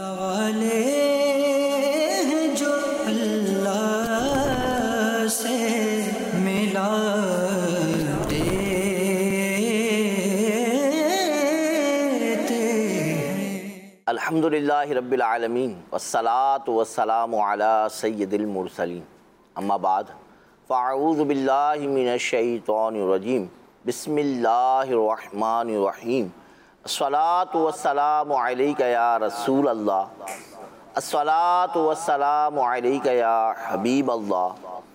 अल्लाह वाले हैं जो अल्लाह से मिलाते हैं। अल्हम्दुलिल्लाहि रब्बिल आलमीन वस्सलातु वस्सलामु अला सय्यिदिल मुरसलीन अम्मा बाद फ़अऊज़ु बिल्लाहि मिनश शैतानिर रजीम बिस्मिल्लाहिर रहमानिर रहीम अस्सलातु वस्सलामु अलैका या रसूल अल्लाह अस्सलातु वस्सलामु अलैका या हबीब अल्लाह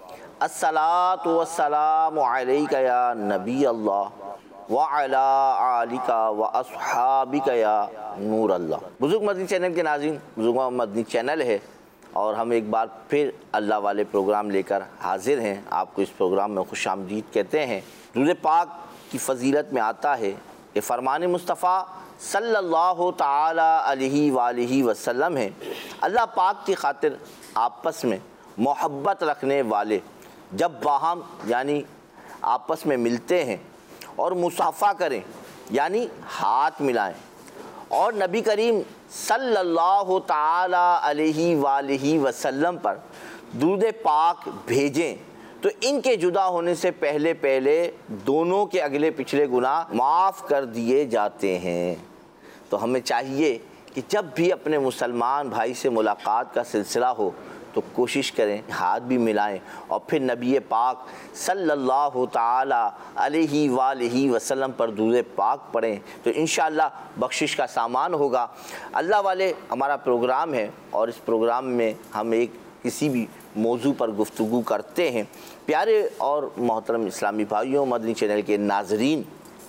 अस्सलातु वस्सलामु अलैका या नबी अल्लाह व अला आलिका व अस्हाबिका या नूर अल्लाह। बुज़ुर्ग मदनी चैनल के नाज़रीन, बुज़ुर्ग मदनी चैनल है और हम एक बार फिर अल्लाह वाले प्रोग्राम लेकर हाजिर हैं। आपको इस प्रोग्राम में खुशामदीद कहते हैं। दुरूद पाक की फ़जीलत में आता है कि फ़रमान मुस्तफ़ा सल्लल्लाहु ताला अलैहि वालिहि वसल्लम है, अल्लाह पाक की खातिर आपस में मोहब्बत रखने वाले जब बाहम यानी आपस में मिलते हैं और मुसाफ़ा करें यानी हाथ मिलाएं और नबी करीम सल्लल्लाहु ताला अलैहि वालिहि वसल्लम पर दुरूद पाक भेजें तो इनके जुदा होने से पहले पहले दोनों के अगले पिछले गुनाह माफ़ कर दिए जाते हैं। तो हमें चाहिए कि जब भी अपने मुसलमान भाई से मुलाकात का सिलसिला हो तो कोशिश करें हाथ भी मिलाएं और फिर नबी पाक सल्लल्लाहु ताला अलैहि वालिहि वसल्लम पर दुरूद पाक पढ़ें तो इंशाअल्लाह बख्शिश का सामान होगा। अल्लाह वाले हमारा प्रोग्राम है और इस प्रोग्राम में हम एक किसी भी मौजू पर गुफ्तगू करते हैं। प्यारे और मोहतरम इस्लामी भाइयों, मदनी चैनल के नाजरीन,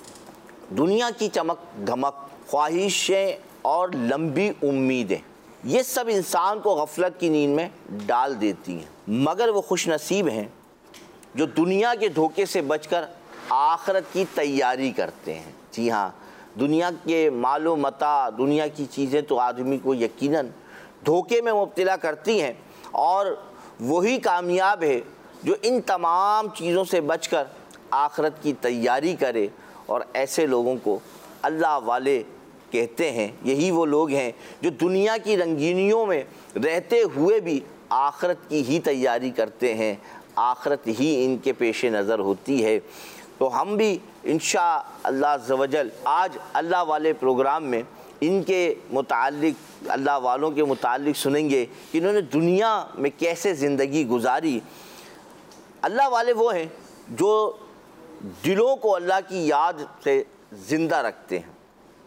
दुनिया की चमक धमक, ख्वाहिशें और लंबी उम्मीदें ये सब इंसान को गफलत की नींद में डाल देती हैं, मगर वो खुश नसीब हैं जो दुनिया के धोखे से बचकर आखिरत की तैयारी करते हैं। जी हाँ, दुनिया के मालो मता, दुनिया की चीज़ें तो आदमी को यकीनन धोखे में मुब्तला करती हैं और वही कामयाब है जो इन तमाम चीज़ों से बचकर आखिरत की तैयारी करे। और ऐसे लोगों को अल्लाह वाले कहते हैं। यही वो लोग हैं जो दुनिया की रंगीनियों में रहते हुए भी आखिरत की ही तैयारी करते हैं, आखिरत ही इनके पेश नज़र होती है। तो हम भी इंशाअल्लाह ज़वजल आज अल्लाह वाले प्रोग्राम में इनके मुताल्लिक़, अल्लाह वालों के मुताल्लिक़ सुनेंगे कि इन्होंने दुनिया में कैसे ज़िंदगी गुजारी। अल्लाह वाले वो हैं जो दिलों को अल्लाह की याद से ज़िंदा रखते हैं,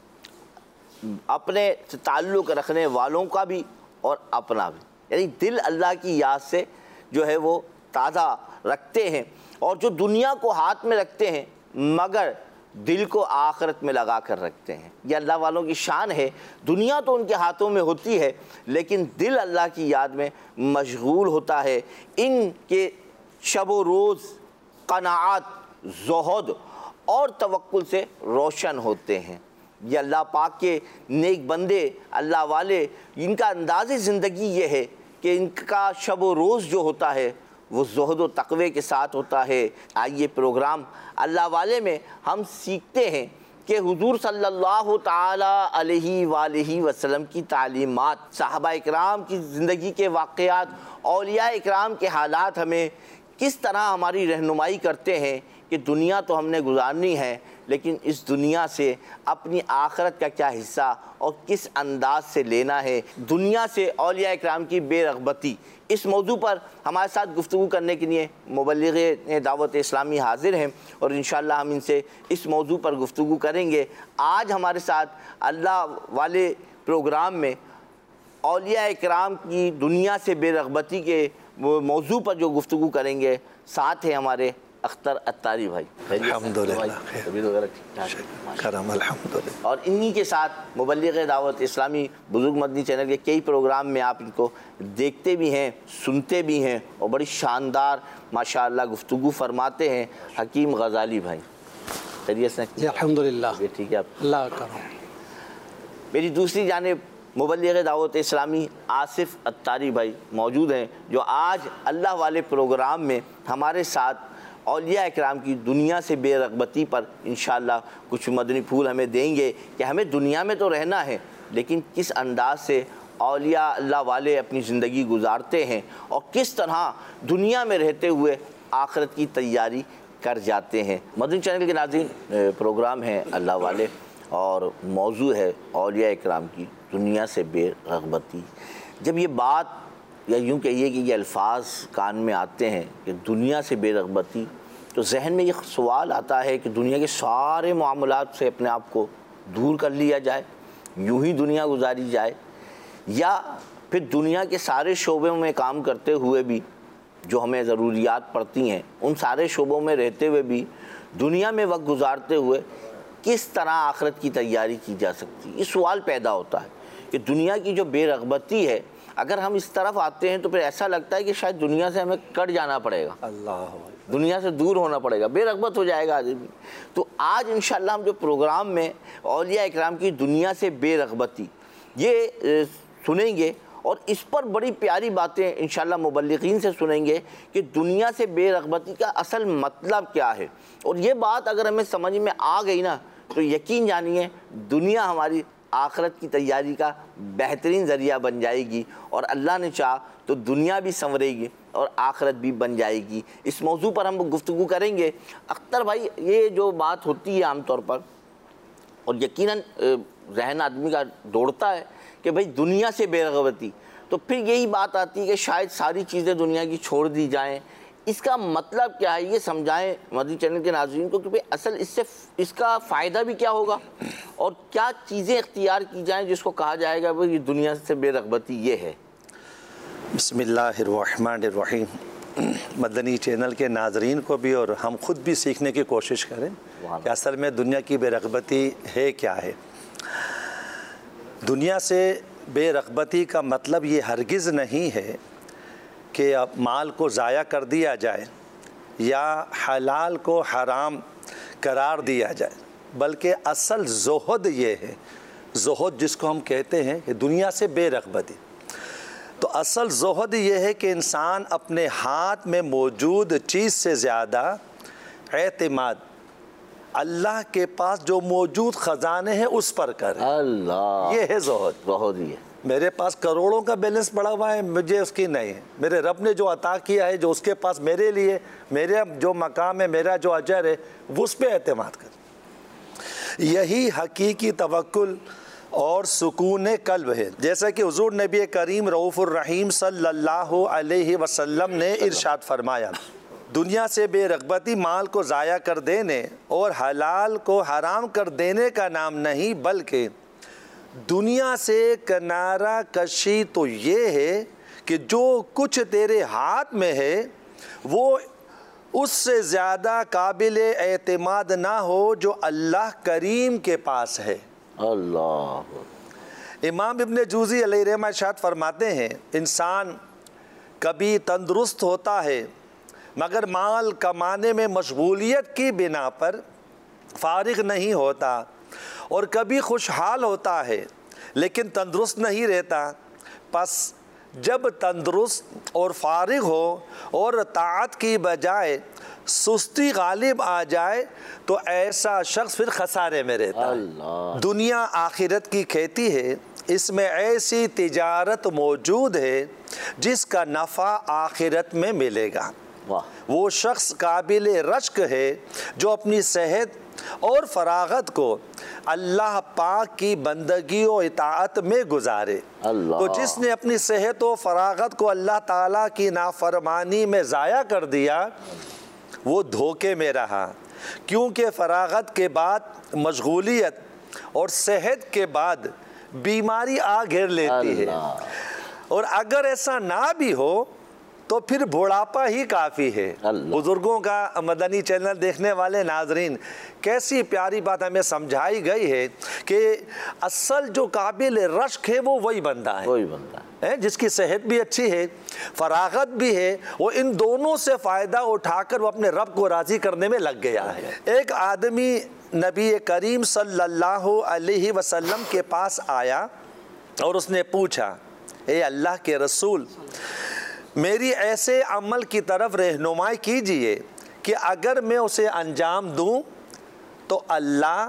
अपने से ताल्लुक़ रखने वालों का भी और अपना भी, यानी दिल अल्लाह की याद से जो है वो ताज़ा रखते हैं। और जो दुनिया को हाथ में रखते हैं मगर दिल को आखिरत में लगा कर रखते हैं, ये अल्लाह वालों की शान है। दुनिया तो उनके हाथों में होती है लेकिन दिल अल्लाह की याद में मशगूल होता है। इनके शब रोज़ क़नाअत, ज़ुहद और तवक्कुल से रोशन होते हैं। ये अल्लाह पाक के नेक बंदे, अल्लाह वाले, इनका अंदाज़ ज़िंदगी ये है कि इनका शब रोज़ जो होता है वो ज़ुहद व तक़वे के साथ होता है। आइए प्रोग्राम अल्लाह वाले में हम सीखते हैं कि हुज़ूर सल्लल्लाहु ताला अलैहि वालिहि वसल्लम की तालीमात, सहाबा इकराम की ज़िंदगी के वाक़यात, औलिया इकराम के हालात हमें किस तरह हमारी रहनुमाई करते हैं कि दुनिया तो हमने गुजारनी है लेकिन इस दुनिया से अपनी आखिरत का क्या हिस्सा और किस अंदाज से लेना है। दुनिया से औलिया इकराम की बेरग़बती, इस मौजू पर हमारे साथ गुफ्तगू करने के लिए मुबल्लिग़ दावत इस्लामी हाज़िर हैं और इंशाअल्लाह हम इनसे इस मौजू पर गुफ्तगू करेंगे। आज हमारे साथ अल्लाह वाले प्रोग्राम में औलिया इकराम की दुनिया से बेरग़बती के मौजू पर जो गुफ्तगू करेंगे, साथ हैं हमारे अख्तर अत्तारी भाई। अल्हम्दुलिल्लाह। और इन्हीं के साथ मुबल्लिग़ दावत इस्लामी बुज़ुर्ग मदनी चैनल के कई प्रोग्राम में आप इनको देखते भी हैं, सुनते भी हैं और बड़ी शानदार माशाअल्लाह गुफ्तगू फरमाते हैं, हकीम गज़ाली भाई। खैरियत से? अल्हम्दुलिल्लाह। ठीक है आप? अल्लाह का। मेरी दूसरी जानिब मुबल्लिग़ दावत इस्लामी आसिफ़ अत्तारी भाई मौजूद हैं जो आज अल्लाह वाले प्रोग्राम में हमारे साथ औलिया इकराम की दुनिया से बेरग़बती पर इंशाअल्लाह कुछ मदनी फूल हमें देंगे कि हमें दुनिया में तो रहना है लेकिन किस अंदाज से औलिया अल्लाह वाले अपनी ज़िंदगी गुजारते हैं और किस तरह दुनिया में रहते हुए आखिरत की तैयारी कर जाते हैं। मदनी चैनल के नाज़रीन, प्रोग्राम है अल्लाह वाले और मौजू है औलिया इकराम की दुनिया से बेरग़बती। जब ये बात या यूँ कहिए कि ये अल्फाज कान में आते हैं कि दुनिया से बेरग़बती, तो जहन में ये सवाल आता है कि दुनिया के सारे मामलात से अपने आप को दूर कर लिया जाए, यूं ही दुनिया गुजारी जाए, या फिर दुनिया के सारे शोबों में काम करते हुए भी जो हमें ज़रूरियात पड़ती हैं उन सारे शोबों में रहते हुए भी दुनिया में वक्त गुजारते हुए किस तरह आखिरत की तैयारी की जा सकती है। ये सवाल पैदा होता है कि दुनिया की जो बेरग़बती है, अगर हम इस तरफ आते हैं तो फिर ऐसा लगता है कि शायद दुनिया से हमें कट जाना पड़ेगा, अल्लाह, दुनिया से दूर होना पड़ेगा, बेरग़बत हो जाएगा आदमी। तो आज इंशाअल्लाह हम जो प्रोग्राम में औलिया इकराम की दुनिया से बेरग़बती ये सुनेंगे और इस पर बड़ी प्यारी बातें इंशाअल्लाह मुबल्लिगीन से सुनेंगे कि दुनिया से बेरग़बती का असल मतलब क्या है। और ये बात अगर हमें समझ में आ गई ना, तो यकीन जानिए दुनिया हमारी आखिरत की तैयारी का बेहतरीन ज़रिया बन जाएगी और अल्लाह ने चाहा तो दुनिया भी संवरेगी और आखिरत भी बन जाएगी। इस मौजू पर हम गुफ्तगू करेंगे। अख्तर भाई, ये जो बात होती है आम तौर पर और यकीनन जहन आदमी का दौड़ता है कि भाई दुनिया से बेरग़बती, तो फिर यही बात आती है कि शायद सारी चीज़ें दुनिया की छोड़ दी जाएं। इसका मतलब क्या है, ये समझाएं मदनी चैनल के नाज़रीन को कि भाई असल इससे इसका फ़ायदा भी क्या होगा और क्या चीज़ें इख्तियार की जाएं जिसको कहा जाएगा भाई दुनिया से बेरग़बती ये है। बिस्मिल्लाहिर्रहमानिर्रहीम। मदनी चैनल के नाज़रीन को भी और हम ख़ुद भी सीखने की कोशिश करें कि असल में दुनिया की बेरग़बती है क्या है। दुनिया से बेरग़बती का मतलब ये हरगिज़ नहीं है कि अब माल को ज़ाया कर दिया जाए या हलाल को हराम करार दिया जाए, बल्कि असल ज़ुहद ये है, ज़ुहद जिसको हम कहते हैं कि दुनिया से बेरग़बती। तो असल ज़ुहद ये है कि इंसान अपने हाथ में मौजूद चीज़ से ज़्यादा एतमाद अल्लाह के पास जो मौजूद ख़जाने हैं उस पर करे। अल्लाह, ये है ज़ुहद। ज़ुहद ही है। मेरे पास करोड़ों का बैलेंस पड़ा हुआ है, मुझे उसकी नहीं है। मेरे रब ने जो अता किया है, जो उसके पास मेरे लिए, मेरा जो मकाम है, मेरा जो अजर है, वो उस पर एतमाद कर। यही हकीकी तवक्कुल और सुकून कल्ब है। जैसा कि हुज़ूर नबी करीम रऊफ़ुर रहीम सल्लल्लाहु अलैहि वसल्लम ने इरशाद फरमाया, दुनिया से बेरग़बती माल को ज़ाया कर देने और हलाल को हराम कर देने का नाम नहीं, बल्कि दुनिया से किनारा कशी तो ये है कि जो कुछ तेरे हाथ में है वो उससे ज़्यादा काबिल एतमाद ना हो जो अल्लाह करीम के पास है। अल्लाह। इमाम इब्न जूज़ी अलैहिर्रहमह इरशाद फरमाते हैं, इंसान कभी तंदुरुस्त होता है मगर माल कमाने में मशगूलियत की बिना पर फारिग नहीं होता, और कभी खुशहाल होता है लेकिन तंदुरुस्त नहीं रहता। बस जब तंदुरुस्त और फारिग हो और ताअत की बजाय सुस्ती गालिब आ जाए तो ऐसा शख्स फिर खसारे में रहता है। दुनिया आखिरत की खेती है, इसमें ऐसी तिजारत मौजूद है जिसका नफ़ा आखिरत में मिलेगा। वो शख्स काबिल रश्क है जो अपनी सेहत और फरागत को अल्लाह पाक की बंदगी और इताअत में गुजारे। तो जिसने अपनी सेहत और फरागत को अल्लाह ताला की नाफरमानी में ज़ाया कर दिया वो धोखे में रहा, क्योंकि फरागत के बाद मशगूलियत और सेहत के बाद बीमारी आ घेर लेती है। और अगर ऐसा ना भी हो तो फिर बुढ़ापा ही काफ़ी है। बुज़ुर्गों का मदनी चैनल देखने वाले नाजरीन, कैसी प्यारी बात हमें समझाई गई है कि असल जो काबिल रश्क है वो वही बंदा है जिसकी सेहत भी अच्छी है, फरागत भी है, वो इन दोनों से फ़ायदा उठाकर वो अपने रब को राज़ी करने में लग गया है। एक आदमी नबी करीम सल्लल्लाहु अलैहि वसल्लम के पास आया और उसने पूछा, ए अल्लाह के रसूल, मेरी ऐसे अमल की तरफ रहनुमाई कीजिए कि अगर मैं उसे अंजाम दूं तो अल्लाह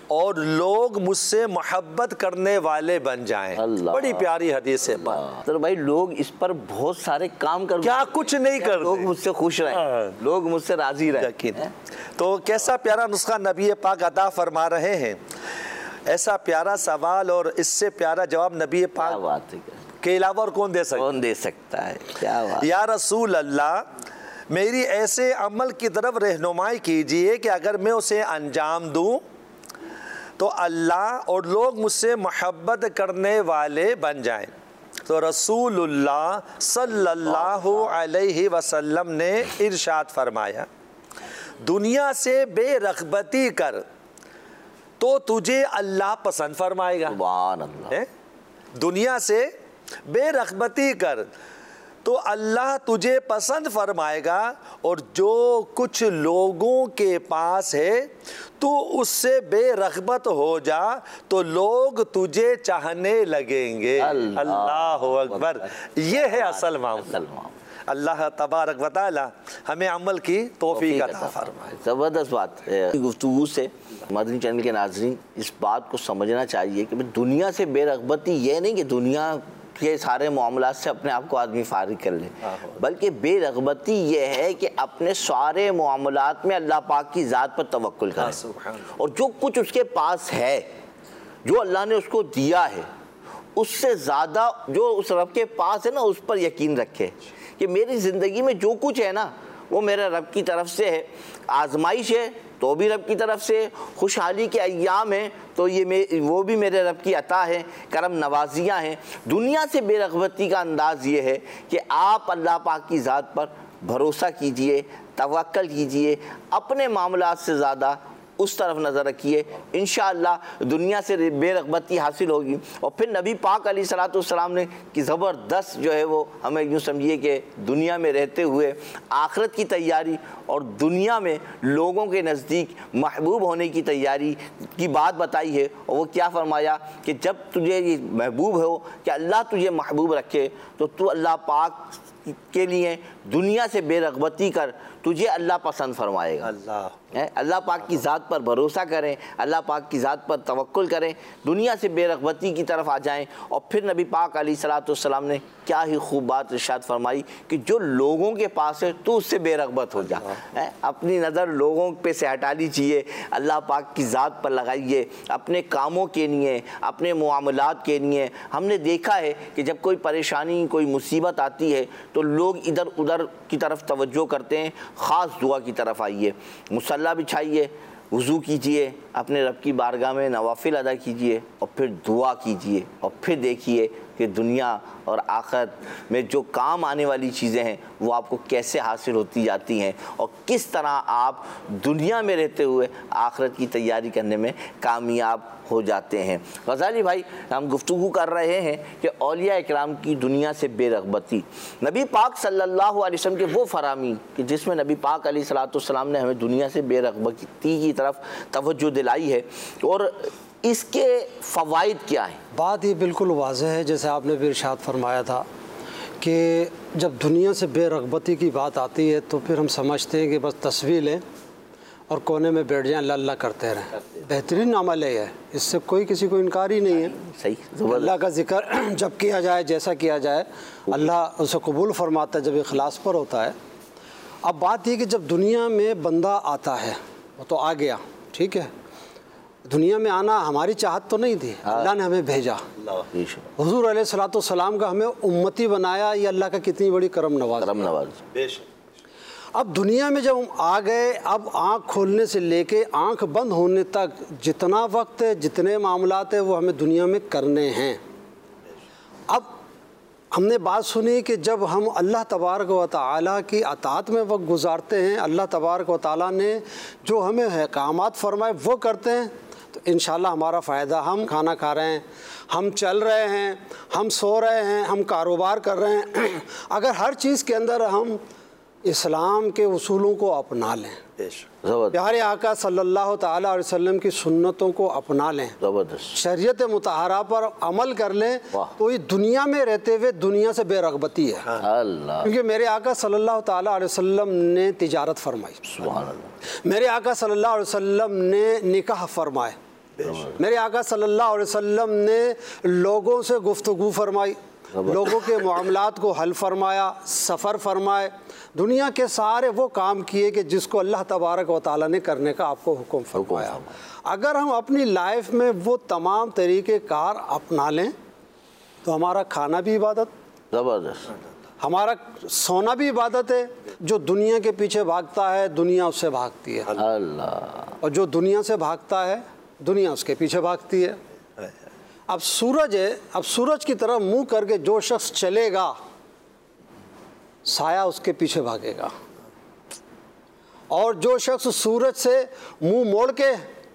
और लोग मुझसे मोहब्बत करने वाले बन जाएं। बड़ी प्यारी हदीस है। तो भाई लोग इस पर बहुत सारे काम कर, क्या कुछ नहीं करते, लोग मुझसे खुश रहें, लोग मुझसे राजी रहें। तो कैसा प्यारा नुस्खा नबी पाक अता फरमा रहे हैं। ऐसा प्यारा सवाल और इससे प्यारा जवाब नबी पाक के अलावा और कौन दे सकता है। क्या बात। या रसूल अल्लाह, मेरी ऐसे अमल की तरफ रहनुमाई कीजिए कि अगर मैं उसे अंजाम दूं तो अल्लाह और लोग मुझसे मोहब्बत करने वाले बन जाएं। तो रसूलुल्लाह सल्लल्लाहु अलैहि वसल्लम ने इरशाद फरमाया, दुनिया से बेरग़बती कर तो तुझे अल्लाह पसंद फरमाएगा। सुभान अल्लाह। दुनिया से बेरग़बती कर तो अल्लाह तुझे पसंद फरमाएगा, और जो कुछ लोगों के पास है तू उससे बेरग़बत हो जा तो लोग तुझे चाहने लगेंगे। अल्लाह अकबर। ये है असल मामला। अल्लाह तबारक व तआला हमें अमल की तौफीक अता फरमाए। ज़बरदस्त बात है। गुफ्तगू से मदनी चैनल के नाज़रीन इस बात को समझना चाहिए कि दुनिया से बेरग़बती ये नहीं कि दुनिया के सारे मामलात से अपने आप को आदमी फारिग कर ले, बल्कि बेरग़बती ये है कि अपने सारे मामलात में अल्लाह पाक की ज़ात पर तवक्कुल करे, और जो कुछ उसके पास है, जो अल्लाह ने उसको दिया है, उससे ज़्यादा जो उस रब के पास है ना, उस पर यकीन रखे कि मेरी ज़िंदगी में जो कुछ है ना वो मेरे रब की तरफ से है। आजमाइश है तो भी रब की तरफ से, खुशहाली के अय्याम हैं तो ये वो भी मेरे रब की अता है, करम नवाजियाँ हैं। दुनिया से बेरग़बती का अंदाज़ ये है कि आप अल्लाह पाक की ज़ात पर भरोसा कीजिए, तवक्कल कीजिए, अपने मामलात से ज़्यादा उस तरफ नज़र रखिए, इंशाअल्लाह दुनिया से बेरग़बती हासिल होगी। और फिर नबी पाक अलैहिस्सलाम ने कि ज़बरदस्त जो है वो हमें यूँ समझिए कि दुनिया में रहते हुए आखिरत की तैयारी और दुनिया में लोगों के नज़दीक महबूब होने की तैयारी की बात बताई है। और वो क्या फरमाया कि जब तुझे ये महबूब हो कि अल्लाह तुझे महबूब रखे तो तू अल्लाह पाक के लिए दुनिया से बेरग़बती कर, तुझे अल्लाह पसंद फरमाएगा। अल्लाह पाक की ज़ात पर भरोसा करें, अल्लाह पाक की ज़ात पर तवक्कुल करें, दुनिया से बेरग़बती की तरफ आ जाएं। और फिर नबी पाक अलैहिस्सलाम ने क्या ही खूब बात इरशाद फरमाई कि जो लोगों के पास है तू उससे बेरग़बत हो जा। अपनी नज़र लोगों पे से हटा लीजिए, अल्लाह पाक की ज़ात पर लगाइए, अपने कामों के लिए, अपने मुआमलात के लिए। हमने देखा है कि जब कोई परेशानी, कोई मुसीबत आती है तो लोग इधर उधर की तरफ तवज्जो करते हैं। ख़ास दुआ की तरफ आइए, मुसल्ला बिछाइए, वज़ू कीजिए, अपने रब की बारगाह में नवाफिल अदा कीजिए और फिर दुआ कीजिए, और फिर देखिए कि दुनिया और आखिरत में जो काम आने वाली चीज़ें हैं वो आपको कैसे हासिल होती जाती हैं, और किस तरह आप दुनिया में रहते हुए आखिरत की तैयारी करने में कामयाब हो जाते हैं। गज़ाली भाई, हम गुफ्तगू कर रहे हैं कि औलिया इकराम की दुनिया से बेरग़बती, नबी पाक सल्लल्लाहु अलैहि वसल्लम के वो फरामी कि जिसमें नबी पाक अलैहिस्सलाम ने हमें दुनिया से बेरग़बती की तरफ तवज्जो दिलाई है, और इसके फ़वाइद क्या हैं? बात ये बिल्कुल वाज़ेह है, जैसे आपने भी इरशाद फरमाया था कि जब दुनिया से बेरग़बती की बात आती है तो फिर हम समझते हैं कि बस तस्वीर लें और कोने में बैठ जाएं, अल्लाह अल्लाह करते रहें। बेहतरीन अमल है, इससे कोई किसी को इनकार ही नहीं है। सही, अल्लाह का ज़िक्र जब किया जाए, जैसा किया जाए, अल्लाह उसे कबूल फरमाता है जब इखलास पर होता है। अब बात ये कि जब दुनिया में बंदा आता है, वो तो आ गया, ठीक है, दुनिया में आना हमारी चाहत तो नहीं थी, अल्लाह ने हमें भेजा। हुज़ूर अलैहिस्सलाम का हमें उम्मती बनाया, ये अल्लाह का कितनी बड़ी करम नवाज़। अब दुनिया में जब हम आ गए, अब आँख खोलने से लेके आँख बंद होने तक जितना वक्त है, जितने मामलात है, वो हमें दुनिया में करने हैं। अब हमने बात सुनी कि जब हम अल्लाह तबारक व तआला की अताअत में वक्त गुजारते हैं, अल्लाह तबारक व तआला ने जो हमें अहकामात फरमाए वो करते हैं, तो इंशाअल्लाह हमारा फ़ायदा। हम खाना खा रहे हैं, हम चल रहे हैं, हम सो रहे हैं, हम कारोबार कर रहे हैं, अगर हर चीज़ के अंदर हम इस्लाम के उसूलों को अपना लें, प्यारे आका सल्लल्लाहु ताला अलैहि वसल्लम की सुन्नतों को अपना लें, शरीयत मुतहरा पर अमल कर लें, तो ये दुनिया में रहते हुए दुनिया से बेरग़बती है। क्योंकि मेरे आका सल्लल्लाहु ताला अलैहि वसल्लम ने तिजारत फरमाई, मेरे आका सल्लल्लाहु अलैहि वसल्लम ने निकाह फरमाए, मेरे आका सल्लल्लाहु अलैहि वसल्लम ने लोगों से गुफ्तगू फरमाई, लोगों के मामलात को हल फरमाया, सफ़र फरमाए, दुनिया के सारे वो काम किए कि जिसको अल्लाह तबारक व तआला ने करने का आपको हुक्म फरमाया। अगर हम अपनी लाइफ में वो तमाम तरीक़े कार अपना लें तो हमारा खाना भी इबादत, ज़बरदस्त, हमारा सोना भी इबादत है। जो दुनिया के पीछे भागता है दुनिया उससे भागती है, अल्लाह, और जो दुनिया से भागता है दुनिया उसके पीछे भागती है। अब सूरज है, अब सूरज की तरफ मुंह करके जो शख्स चलेगा साया उसके पीछे भागेगा, और जो शख्स सूरज से मुंह मोड़ के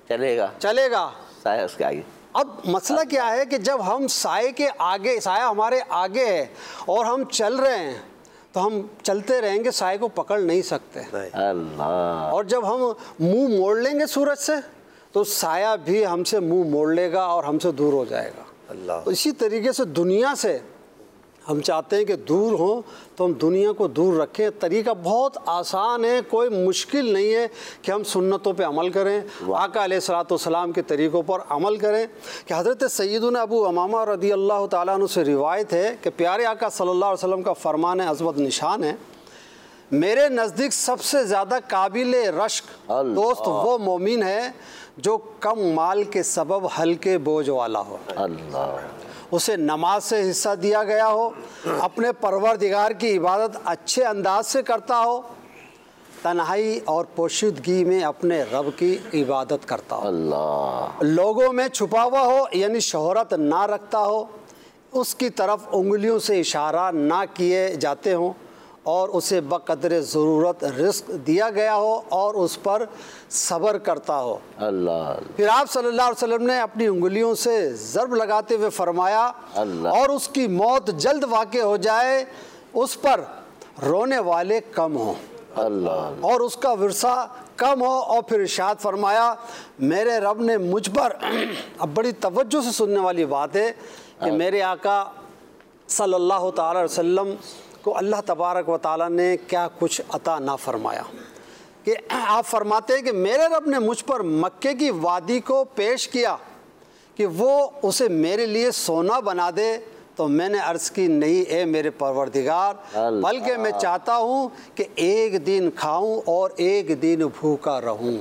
चलेगा साया उसके आगे। अब मसला क्या है कि जब हम साए के आगे, साया हमारे आगे है और हम चल रहे हैं तो हम चलते रहेंगे, साए को पकड़ नहीं सकते। अल्लाह, और जब हम मुंह मोड़ लेंगे सूरज से तो साया भी हमसे मुंह मोड़ लेगा और हमसे दूर हो जाएगा। अल्लाह। तो इसी तरीके से दुनिया से हम चाहते हैं कि दूर हो तो हम दुनिया को दूर रखें। तरीका बहुत आसान है, कोई मुश्किल नहीं है कि हम सुन्नतों पे अमल करें, आका अलैहिस्सलाम के तरीक़ों पर अमल करें। कि हज़रत सैयदना अबू उमामा रदी अल्लाह ताला अन्हु से रिवायत है कि प्यारे आका सल्लल्लाहु अलैहि वसल्लम का फरमान है, अज़मत निशान है, मेरे नज़दीक सबसे ज़्यादा काबिल रश्क दोस्त वो मोमिन है जो कम माल के सबब हल्के बोझ वाला हो। अल्लाह, उसे नमाज से हिस्सा दिया गया हो, अपने परवरदिगार की इबादत अच्छे अंदाज से करता हो, तन्हाई और पोशीदगी में अपने रब की इबादत करता हो, अल्लाह, लोगों में छुपा हुआ हो यानी शोहरत ना रखता हो, उसकी तरफ उंगलियों से इशारा ना किए जाते हों, और उसे बक़द्र ज़रूरत रिस्क दिया गया हो और उस पर सब्र करता हो। अल्लाह, फिर आप सल्लल्लाहु अलैहि वसल्लम ने अपनी उंगलियों से ज़र्ब लगाते हुए फरमाया, और उसकी मौत जल्द वाक़े हो जाए, उस पर रोने वाले कम हों, अल्लाह, और उसका विरसा कम हो। और फिर इरशाद फरमाया, मेरे रब ने मुझ पर अब बड़ी तवज्जो से सुनने वाली बात है कि मेरे आका सल्लल्लाहु ताला अलैहि वसल्लम को अल्लाह तबारक व ताला ने क्या कुछ अता ना फरमाया। कि आप फरमाते हैं कि मेरे रब ने मुझ पर मक्के की वादी को पेश किया कि वो उसे मेरे लिए सोना बना दे, तो मैंने अर्ज़ की, नहीं ए मेरे परवरदिगार, बल्कि मैं चाहता हूँ कि एक दिन खाऊं और एक दिन भूखा रहूं।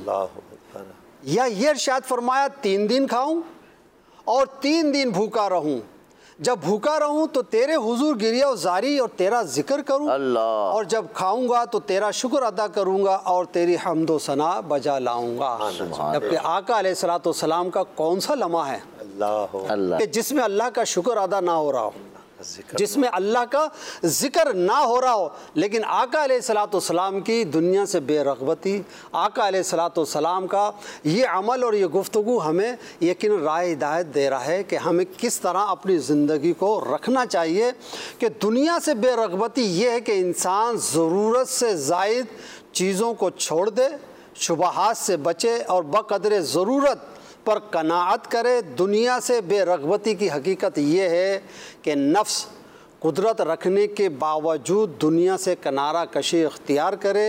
या ये इरशाद फरमाया 3 दिन खाऊं और 3 दिन भूखा रहूं, जब भूखा रहूं तो तेरे हुजूर गिरिया जारी और तेरा जिक्र करूं, अल्लाह, और जब खाऊंगा तो तेरा शुक्र अदा करूंगा और तेरी हम्दो सना बजा लाऊंगा। जबकि आका अलैहिस्सलाम का कौन सा लम्हा है अल्लाह, कि जिसमें अल्लाह का शुक्र अदा ना हो रहा हो, जिसमें अल्लाह का जिक्र ना हो रहा हो। लेकिन आका अलैहिस्सलाम की दुनिया से बेरग़बती, आका अलैहिस्सलाम का ये अमल और ये गुफ्तगू हमें यकीन राह हिदायत दे रहा है कि हमें किस तरह अपनी ज़िंदगी को रखना चाहिए। कि दुनिया से बेरग़बती ये है कि इंसान ज़रूरत से ज़ायद चीज़ों को छोड़ दे, शुबहात से बचे और बक़द्र ज़रूरत पर कनाअत करे। दुनिया से बेरग़बती की हकीकत ये है कि नफ्स कुदरत रखने के बावजूद दुनिया से किनारा कशी इख्तियार करे।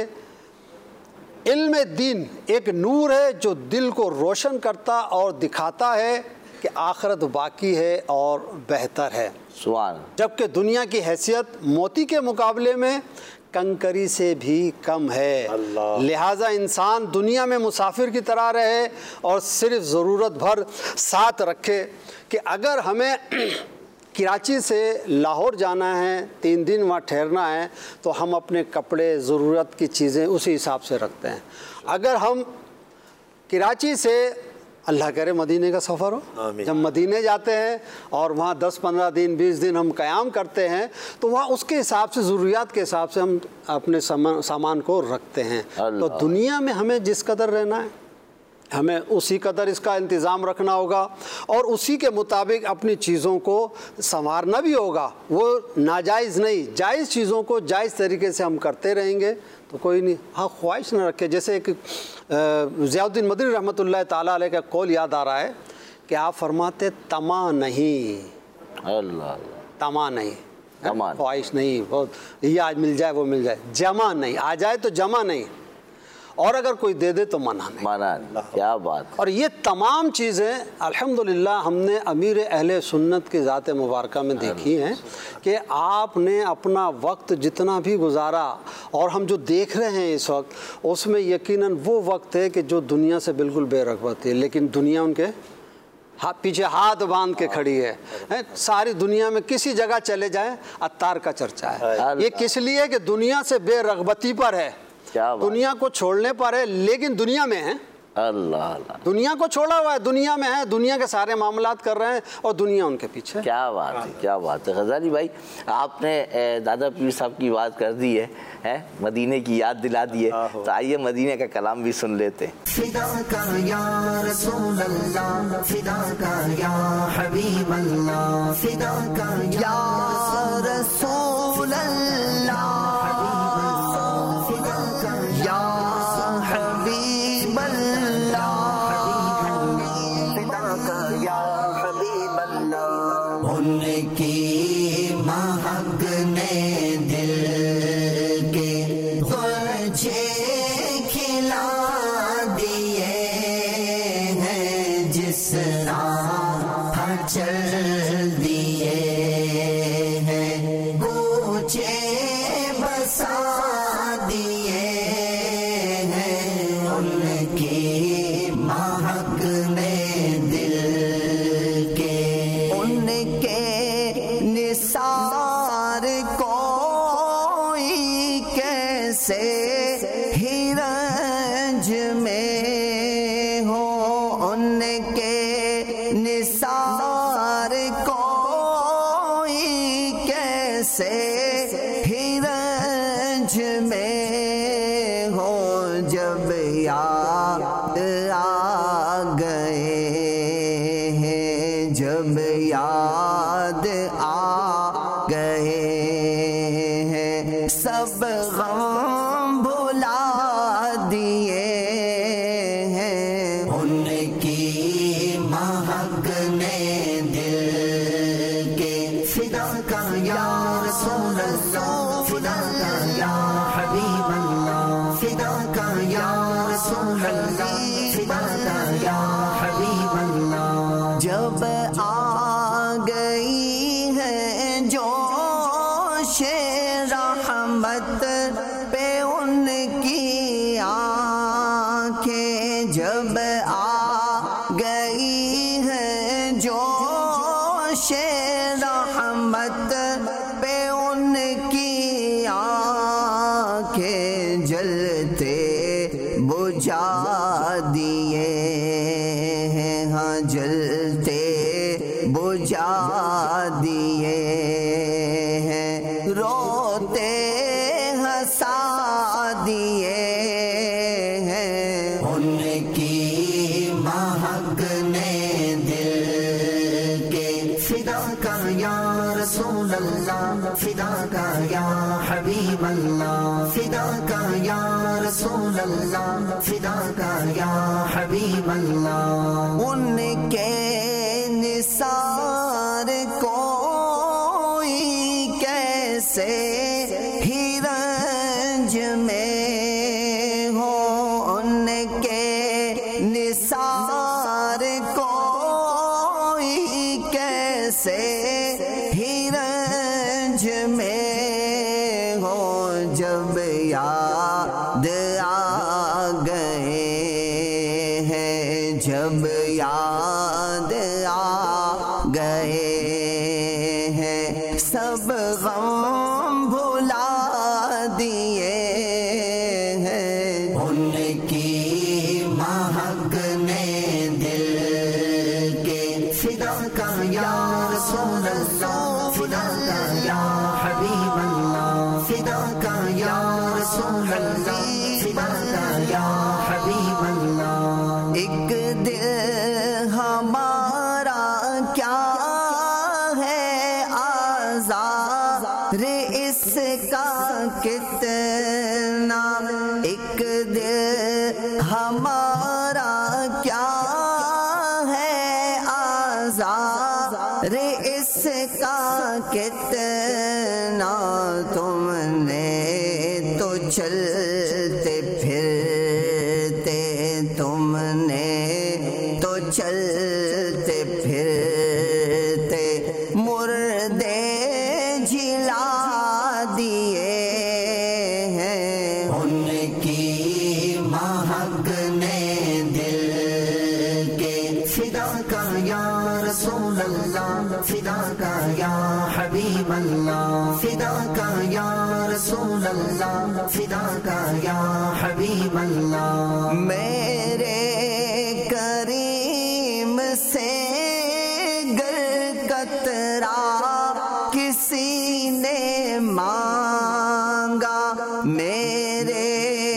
इल्म दीन एक नूर है जो दिल को रोशन करता और दिखाता है कि आखिरत बाकी है और बेहतर है, जबकि दुनिया की हैसियत मोती के मुकाबले में कंकरी से भी कम है। लिहाजा इंसान दुनिया में मुसाफिर की तरह रहे और सिर्फ ज़रूरत भर साथ रखे। कि अगर हमें कराची से लाहौर जाना है, 3 दिन वहाँ ठहरना है, तो हम अपने कपड़े, ज़रूरत की चीज़ें उसी हिसाब से रखते हैं। अगर हम कराची से अल्लाह करे मदीने का सफ़र हो, जब मदीने जाते हैं और वहाँ 10-15 दिन 20 दिन हम क़याम करते हैं, तो वहाँ उसके हिसाब से, ज़रूरियात के हिसाब से हम अपने सामान को रखते हैं। तो दुनिया में हमें जिस कदर रहना है, हमें उसी कदर इसका इंतज़ाम रखना होगा और उसी के मुताबिक अपनी चीज़ों को संवारना भी होगा। वो नाजायज़ नहीं, जायज़ चीज़ों को जायज़ तरीके से हम करते रहेंगे तो कोई नहीं। हाँ, ख्वाहिश न रखे। जैसे एक ज़ियाउद्दीन मदनी रहमतुल्लाह ताला अलैह का कौल याद आ रहा है कि आप फरमाते, तमा नहीं, अल्लाह, तमा नहीं, ख्वाहिश नहीं, बहुत ये आज मिल जाए वो मिल जाए, जमा नहीं, आ जाए तो जमा नहीं। और अगर कोई दे दे तो मना नहीं। माना नहीं, क्या बात। और ये तमाम चीज़ें अल्हम्दुलिल्लाह हमने अमीर अहले सुन्नत की ज़ात मुबारका में देखी हैं कि आपने अपना वक्त जितना भी गुजारा, और हम जो देख रहे हैं इस वक्त, उसमें यकीनन वो वक्त है कि जो दुनिया से बिल्कुल बेरग़बत है, लेकिन दुनिया उनके पीछे हाथ बांध के खड़ी है। सारी दुनिया में किसी जगह चले जाएं अत्तार का चर्चा है। ये किस लिए कि दुनिया से बेरग़बती पर है, दुनिया को छोड़ने पर है, लेकिन दुनिया में है। अल्लाह अल्लाह, दुनिया को छोड़ा हुआ है, दुनिया में है, दुनिया के सारे मामलात कर रहे हैं और दुनिया उनके पीछे। क्या बात है, क्या बात है। ग़ज़ाली भाई, आपने दादा पीर साहब की बात कर दी है, मदीने की याद दिला दी है, तो आइए मदीने का कलाम भी सुन लेते हैं। फिदा का या रसूल अल्लाह, फिदा का या हबीब अल्लाह, फिदा का या रसूल अल्लाह, फिदा का या हबीब अल्लाह, फिदा का या हबीब अल्लाह। उनकी महक ने दिल के तुझे खिला दिए हैं, जिस राह चल दिए हैं, पूछे बसा दिए हैं। उनकी महक ने दिल के, उनके निसार कोई कैसे हिरंज में हो, उनके निसार कोई कैसे हिरंज में हो। जब याद आ गए हैं, जब याद आ गए हैं, सब गम भुला दिए हैं। उनकी महक ने दिल के, फिदा का या रसूल अल्लाह, फिदा का या हबीब अल्लाह, फिदा का या रसूल अल्लाह, फिदा का या हबीब अल्लाह। जब आ गई है जोश रहमत पे उनकी आँखें, जब आ गई है जोश रहमत पे उनकी आँखें, जलते बुझा दिए हैं, हाँ जलते बुझा दिए हैं, रोते हंसा दिए हैं। उनकी महक ने दिल के, फिदा का या रसूल अल्लाह, फिदा का या हबीब अल्लाह, फिदा का या रसूल अल्लाह, फिदा का या हबीब अल्लाह। उनके निसार कोई कैसे हिरंज में हो, उनके निसार कोई कैसे हिरंज में हो। जब याद आ गए हैं, जब याद आ गए हैं, सब गम भुला दिए हैं। उनकी महक ने दिल के, फिदा का या रसूल अल्लाह, फिदा का या हबीब अल्लाह, फिदा का या रसूल अल्लाह, फिदा का या हबीब अल्लाह। एक दिल हमारा क्या है आज़ार इसका कितना, एक दिल हमारा क्या है आज़ार इसका कितना, तुमने तो चलते फिर फिदा का या हबीब अल्लाह, फिदा का या रसूल अल्लाह, फिदा का या हबीब अल्लाह। मेरे करीम से गर कतरा किसी ने मांगा, मेरे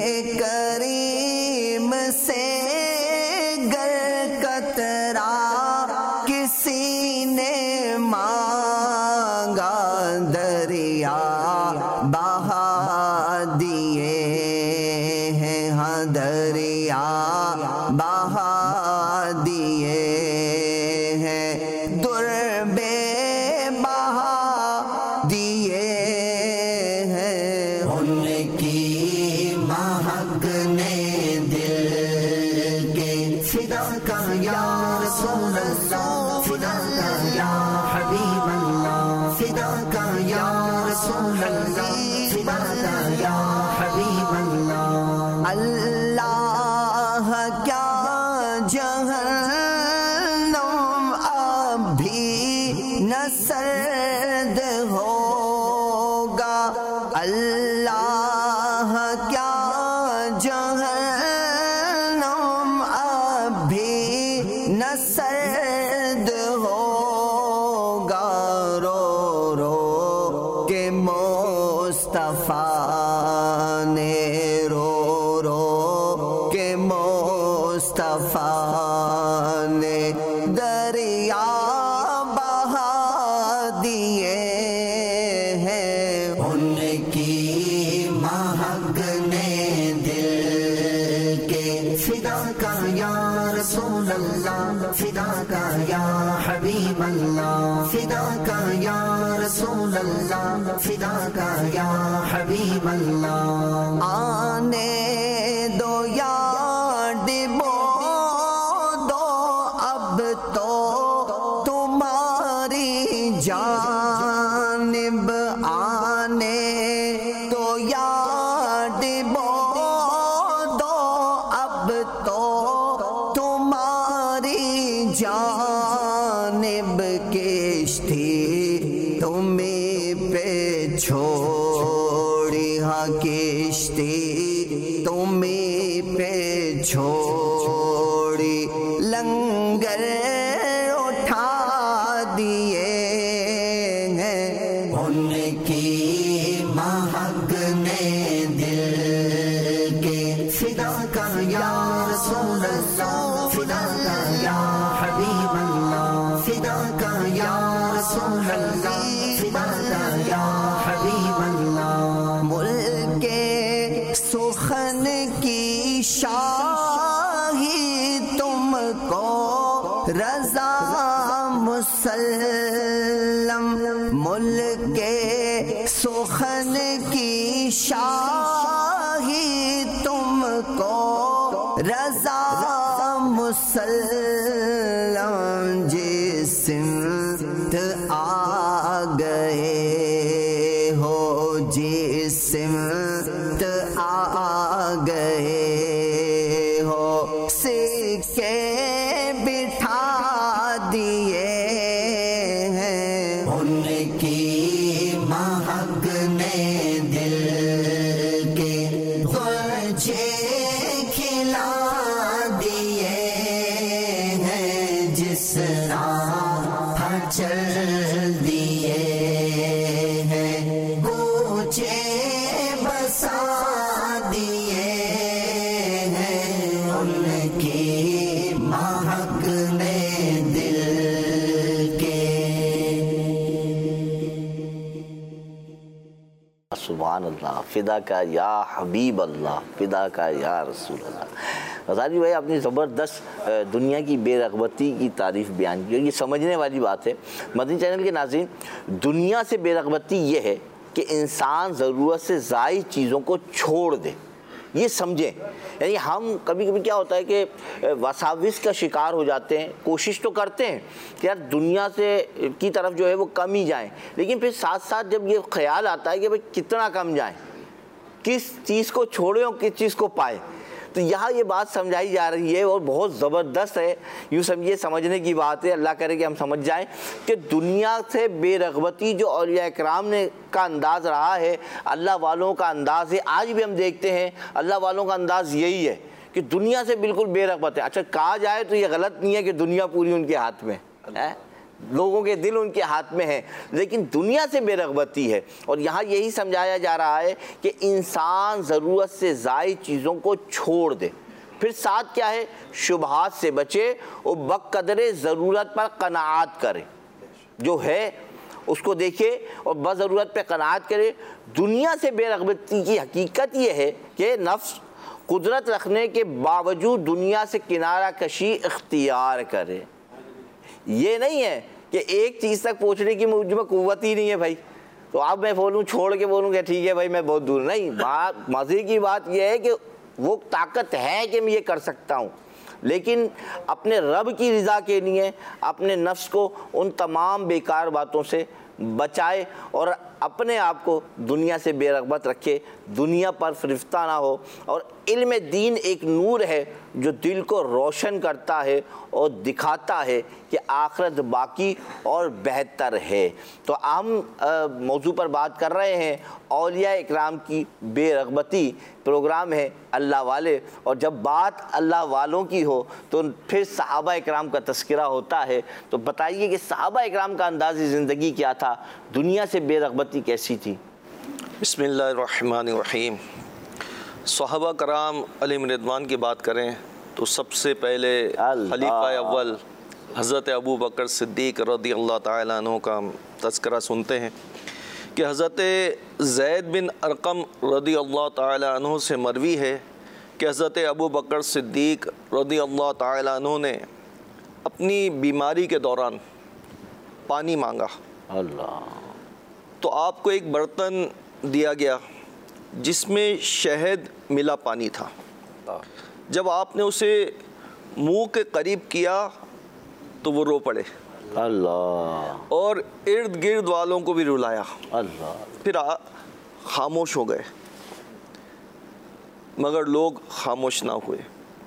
करीम से गर कतरा किसी ने मांगा, दरिया बहा दिए हैं, हाँ दरिया बहा दिए हैं, दुर्बे बहा दिए हैं। उनकी महक ने दिल के फिदा का या रसूल अल्लाह, फिदा का या हबीब अल्लाह, फिदा का या रसूल अल्लाह, फिदा का या हबीब अल्लाह। अल्लाह क्या जहन्नम अब भी न सर्द होगा, अल्लाह क्या जहन्नम अब भी न सर्द होगा, रो रो के मुस्तफा ने, रो रो के मुस्तफा ने दरिया बहा दिए हैं। उनकी महक ने दिल के फिदा का या रसूल अल्लाह, फिदा का या हबीब अल्लाह, फिदा का या रसूल अल्लाह, फिदा का या हबीब अल्लाह। आने दो या डिबो दो अब तो तुम्हारी जानिब, आने तो या डिबो दो अब तो तुम्हारी जानिब, किश्ती तुम्हें पे छोड़ी, हाँ किश्ती तुम्हें पे छोड़ी, लंगर उठा दिए हैं। उनकी महक ने दिल के फिदा का या रसूल अल्लाह, फिदा का या हबीब अल्लाह, फिदा का या रसूल अल्लाह, फिदा का या हबीब अल्लाह। मुल्के सुखन की शाही तुमको रजा मुसल्लम, मुल्के सुखन की शाही तुमको रजा मुसल्लम, जिस सिमत आ गए हो, जिस सिमत आ गए हो, सिक्के बिठा दिए हैं। उनकी महक ने दिल के गुलचे खिला दिए हैं, जिस राह चल दिए हैं, पूछे बसा दिए हैं। उनकी महक ने दिल के। सुभान अल्लाह, फ़िदा का या हबीब अल्लाह, फ़िदा का या रसूल अल्लाह। गज़ाली भाई आपने ज़बरदस्त दुनिया की बेरग़बती की तारीफ़ बयान की, ये समझने वाली बात है। मदनी चैनल के नाज़रीन, दुनिया से बेरग़बती ये है कि इंसान ज़रूरत से ज़ायद चीज़ों को छोड़ दे, ये समझें। यानी हम कभी कभी क्या होता है कि वसाविस का शिकार हो जाते हैं, कोशिश तो करते हैं कि यार दुनिया से की तरफ जो है वो कम ही जाएं, लेकिन फिर साथ साथ जब ये ख्याल आता है कि भाई कितना कम जाएं, किस चीज़ को छोड़ें और किस चीज़ को पाए, तो यहाँ ये बात समझाई जा रही है और बहुत ज़बरदस्त है, यूँ समझिए समझने की बात है। अल्लाह करे कि हम समझ जाएं कि दुनिया से बेरग़बती जो औलिया इकराम ने का अंदाज़ रहा है, अल्लाह वालों का अंदाज़ है, आज भी हम देखते हैं अल्लाह वालों का अंदाज़ यही है कि दुनिया से बिल्कुल बेरग़बत है। अच्छा, कहा जाए तो ये गलत नहीं है कि दुनिया पूरी उनके हाथ में है, लोगों के दिल उनके हाथ में है, लेकिन दुनिया से बेरग़बती है। और यहाँ यही समझाया जा रहा है कि इंसान ज़रूरत से ज़ायद चीज़ों को छोड़ दे, फिर साथ क्या है, शुबहात से बचे और बक़दरे ज़रूरत पर क़नाअत करे, जो है उसको देखे और बज़रूरत पे क़नाअत करे। दुनिया से बेरग़बती की हकीकत ये है कि नफ्स कुदरत रखने के बावजूद दुनिया से किनारा कशी इख्तियार करे। ये नहीं है कि एक चीज़ तक पहुँचने की मुझ में क़ुव्वत ही नहीं है भाई, तो अब मैं बोलूँ छोड़ के बोलूँ कि ठीक है भाई मैं बहुत दूर, नहीं। बात मज़े की बात यह है कि वो ताकत है कि मैं ये कर सकता हूँ, लेकिन अपने रब की रज़ा के लिए अपने नफ्स को उन तमाम बेकार बातों से बचाए और अपने आप को दुनिया से बेरग़बत रखे, दुनिया पर फ़िरफ़्ता ना हो। और इल्म दीन एक नूर है जो दिल को रोशन करता है और दिखाता है कि आखिरत बाकी और बेहतर है। तो हम मौजू पर बात कर रहे हैं औलिया इकराम की बेरग़बती, प्रोग्राम है अल्लाह वाले, और जब बात अल्लाह वालों की हो तो फिर सहाबा इकराम का तज़किरा होता है। तो बताइए कि सहाबा इकराम का अंदाज़ ज़िंदगी क्या था, दुनिया से बेरग़बती कैसी थी? बिस्मिल्लाहिर्रहमानिर्रहीम। सहाबा कराम अलैहिम रिदवान की बात करें तो सबसे पहले खलीफा अव्वल हज़रत अबू बकर सिद्दीक़ रज़ियल्लाहु ताला अन्हु का तज़किरा सुनते हैं कि हज़रत ज़ैद बिन अरक़म रज़ियल्लाहु ताला अन्हु से मरवी है कि हज़रत अबू बकर सिद्दीक़ रज़ियल्लाहु ताला अन्हु ने अपनी बीमारी के दौरान पानी मांगा। अल्लाह। तो आपको एक बर्तन दिया गया जिसमें शहद मिला पानी था। जब आपने उसे मुंह के करीब किया तो वो रो पड़े। अल्लाह। और इर्द गिर्द वालों को भी रुलाया। अल्लाह। फिर खामोश हो गए, मगर लोग खामोश ना हुए।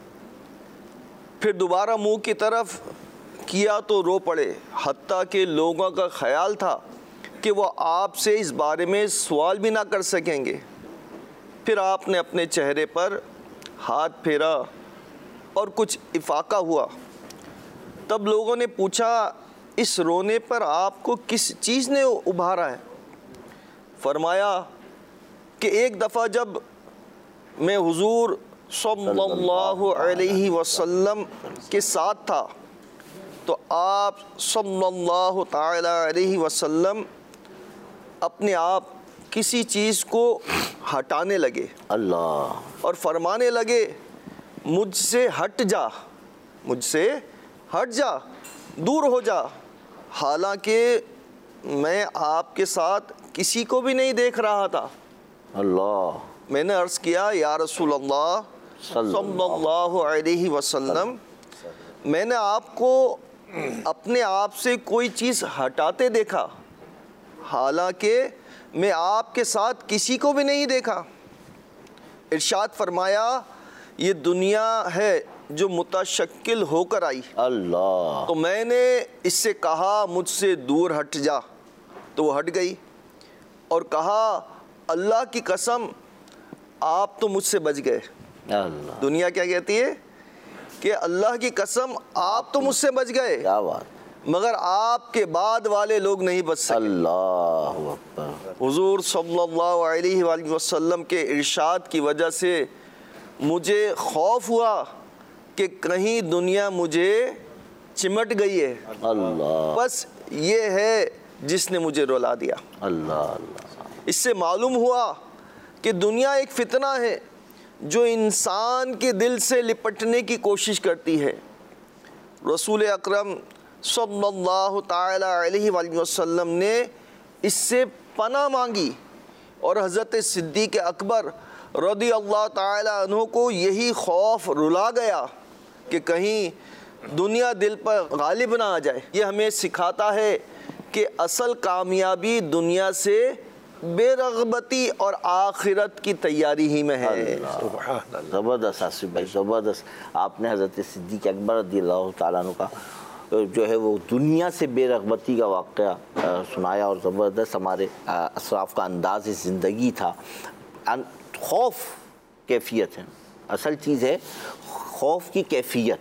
फिर दोबारा मुंह की तरफ किया तो रो पड़े, हत्ता कि लोगों का ख्याल था कि वो आपसे इस बारे में सवाल भी ना कर सकेंगे। फिर आपने अपने चेहरे पर हाथ फेरा और कुछ इफाका हुआ। तब लोगों ने पूछा, इस रोने पर आपको किस चीज़ ने उभारा है? फरमाया कि एक दफ़ा जब मैं हुजूर सल्लल्लाहु अलैहि वसल्लम के साथ था तो आप सल्लल्लाहु ताला अलैहि वसल्लम अपने आप किसी चीज़ को हटाने लगे। अल्लाह। और फरमाने लगे, मुझसे हट जा, मुझसे हट जा, दूर हो जा। हालांकि मैं आपके साथ किसी को भी नहीं देख रहा था। अल्लाह। मैंने अर्ज़ किया, या रसूल अल्लाह सल्लल्लाहु अलैहि वसल्लम, मैंने आपको अपने आप से कोई चीज़ हटाते देखा, हालांकि मैं आपके साथ किसी को भी नहीं देखा। इरशाद फरमाया, ये दुनिया है जो मुतशक्किल होकर आई। अल्लाह। तो मैंने इससे कहा, मुझसे दूर हट जा, तो वो हट गई। और कहा, अल्लाह की कसम आप तो मुझसे बच गए। अल्लाह। दुनिया क्या कहती है कि अल्लाह की कसम आप तो मुझसे बच गए, क्या बात, मगर आपके बाद वाले लोग नहीं बच सके। अल्लाहु अकबर। हुजूर सल्लल्लाहु अलैहि वसल्लम के इरशाद की वजह से मुझे खौफ हुआ कि कहीं दुनिया मुझे चिमट गई है। अल्लाह। बस ये है जिसने मुझे रुला दिया। अल्लाह। इससे मालूम हुआ कि दुनिया एक फितना है जो इंसान के दिल से लिपटने की कोशिश करती है। रसूल अकरम सल्लल्लाहु ताला अलैहि वसल्लम ने इससे पनाह मांगी और हज़रत सिद्दीक़ अकबर रज़ियल्लाहु ताला अन्हु को यही खौफ रुला गया कि कहीं दुनिया दिल पर गालिब ना आ जाए। ये हमें सिखाता है कि असल कामयाबी दुनिया से बेरग़बती और आखिरत की तैयारी ही में है। ज़बरदस्त आसिफ भाई, ज़बरदस्त। आपने हज़रत सिद्दीक़ अकबर रज़ियल्लाहु ताला अन्हु का जो है वो दुनिया से बेरग़बती का वाक़या सुनाया, और ज़बरदस्त हमारे असराफ़ का अंदाज़ ज़िंदगी था। खौफ कैफियत है, असल चीज़ है खौफ की कैफियत।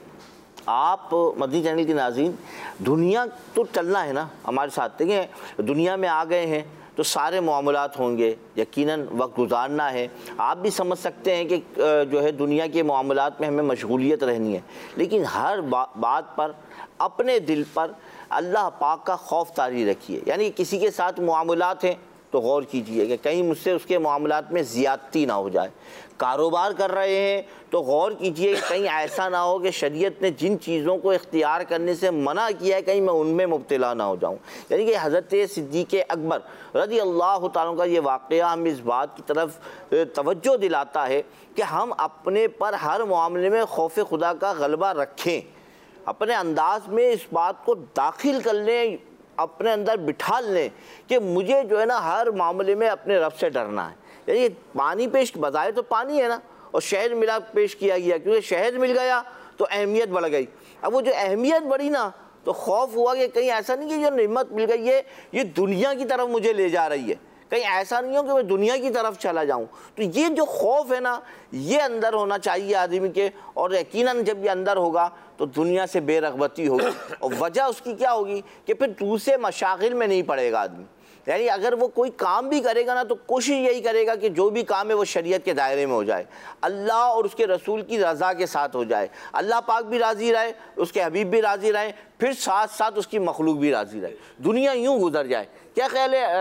आप मदनी चैनल के नाज़रीन, दुनिया तो चलना है ना हमारे साथ, देखें दुनिया में आ गए हैं तो सारे मामलात होंगे, यकीनन वक्त गुजारना है। आप भी समझ सकते हैं कि जो है दुनिया के मामलात में हमें मशगूलियत रहनी है, लेकिन हर बात पर अपने दिल पर अल्लाह पाक का खौफ तारी रखिए। यानी किसी के साथ मामलात हैं तो गौर कीजिए कि कहीं मुझसे उसके मामलात में ज़्यादती ना हो जाए। कारोबार कर रहे हैं तो गौर कीजिए कि कहीं ऐसा ना हो कि शरीयत ने जिन चीज़ों को इख्तियार करने से मना किया है कहीं मैं उनमें मुब्तला ना हो जाऊं। यानी कि हज़रत सिद्दीक़ अकबर रज़ियल्लाहु ताला का ये वाक़या हमें इस बात की तरफ तवज्जो दिलाता है कि हम अपने पर हर मामले में खौफ खुदा का गलबा रखें, अपने अंदाज में इस बात को दाखिल कर लें, अपने अंदर बिठा लें कि मुझे जो है ना हर मामले में अपने रब से डरना है। यानी पानी पेश बजाय तो पानी है ना, और शहद मिला पेश किया गया, क्योंकि शहद मिल गया तो अहमियत बढ़ गई। अब वो जो अहमियत बढ़ी ना तो खौफ हुआ कि कहीं ऐसा नहीं कि जो नेमत मिल गई है ये दुनिया की तरफ मुझे ले जा रही है, कहीं ऐसा नहीं हो कि मैं दुनिया की तरफ चला जाऊं। तो ये जो खौफ है ना ये अंदर होना चाहिए आदमी के, और यकीनन जब ये अंदर होगा तो दुनिया से बेरग़बती होगी। और वजह उसकी क्या होगी कि फिर दूसरे मशागिल में नहीं पड़ेगा आदमी। यानी अगर वो कोई काम भी करेगा ना तो कोशिश यही करेगा कि जो भी काम है वो शरीयत के दायरे में हो जाए, अल्लाह और उसके रसूल की रज़ा के साथ हो जाए, अल्लाह पाक भी राज़ी रहे, उसके हबीब भी राज़ी रहे, फिर साथ साथ उसकी मखलूक भी राज़ी रहे, दुनिया यूँ गुजर जाए। क्या ख्याल है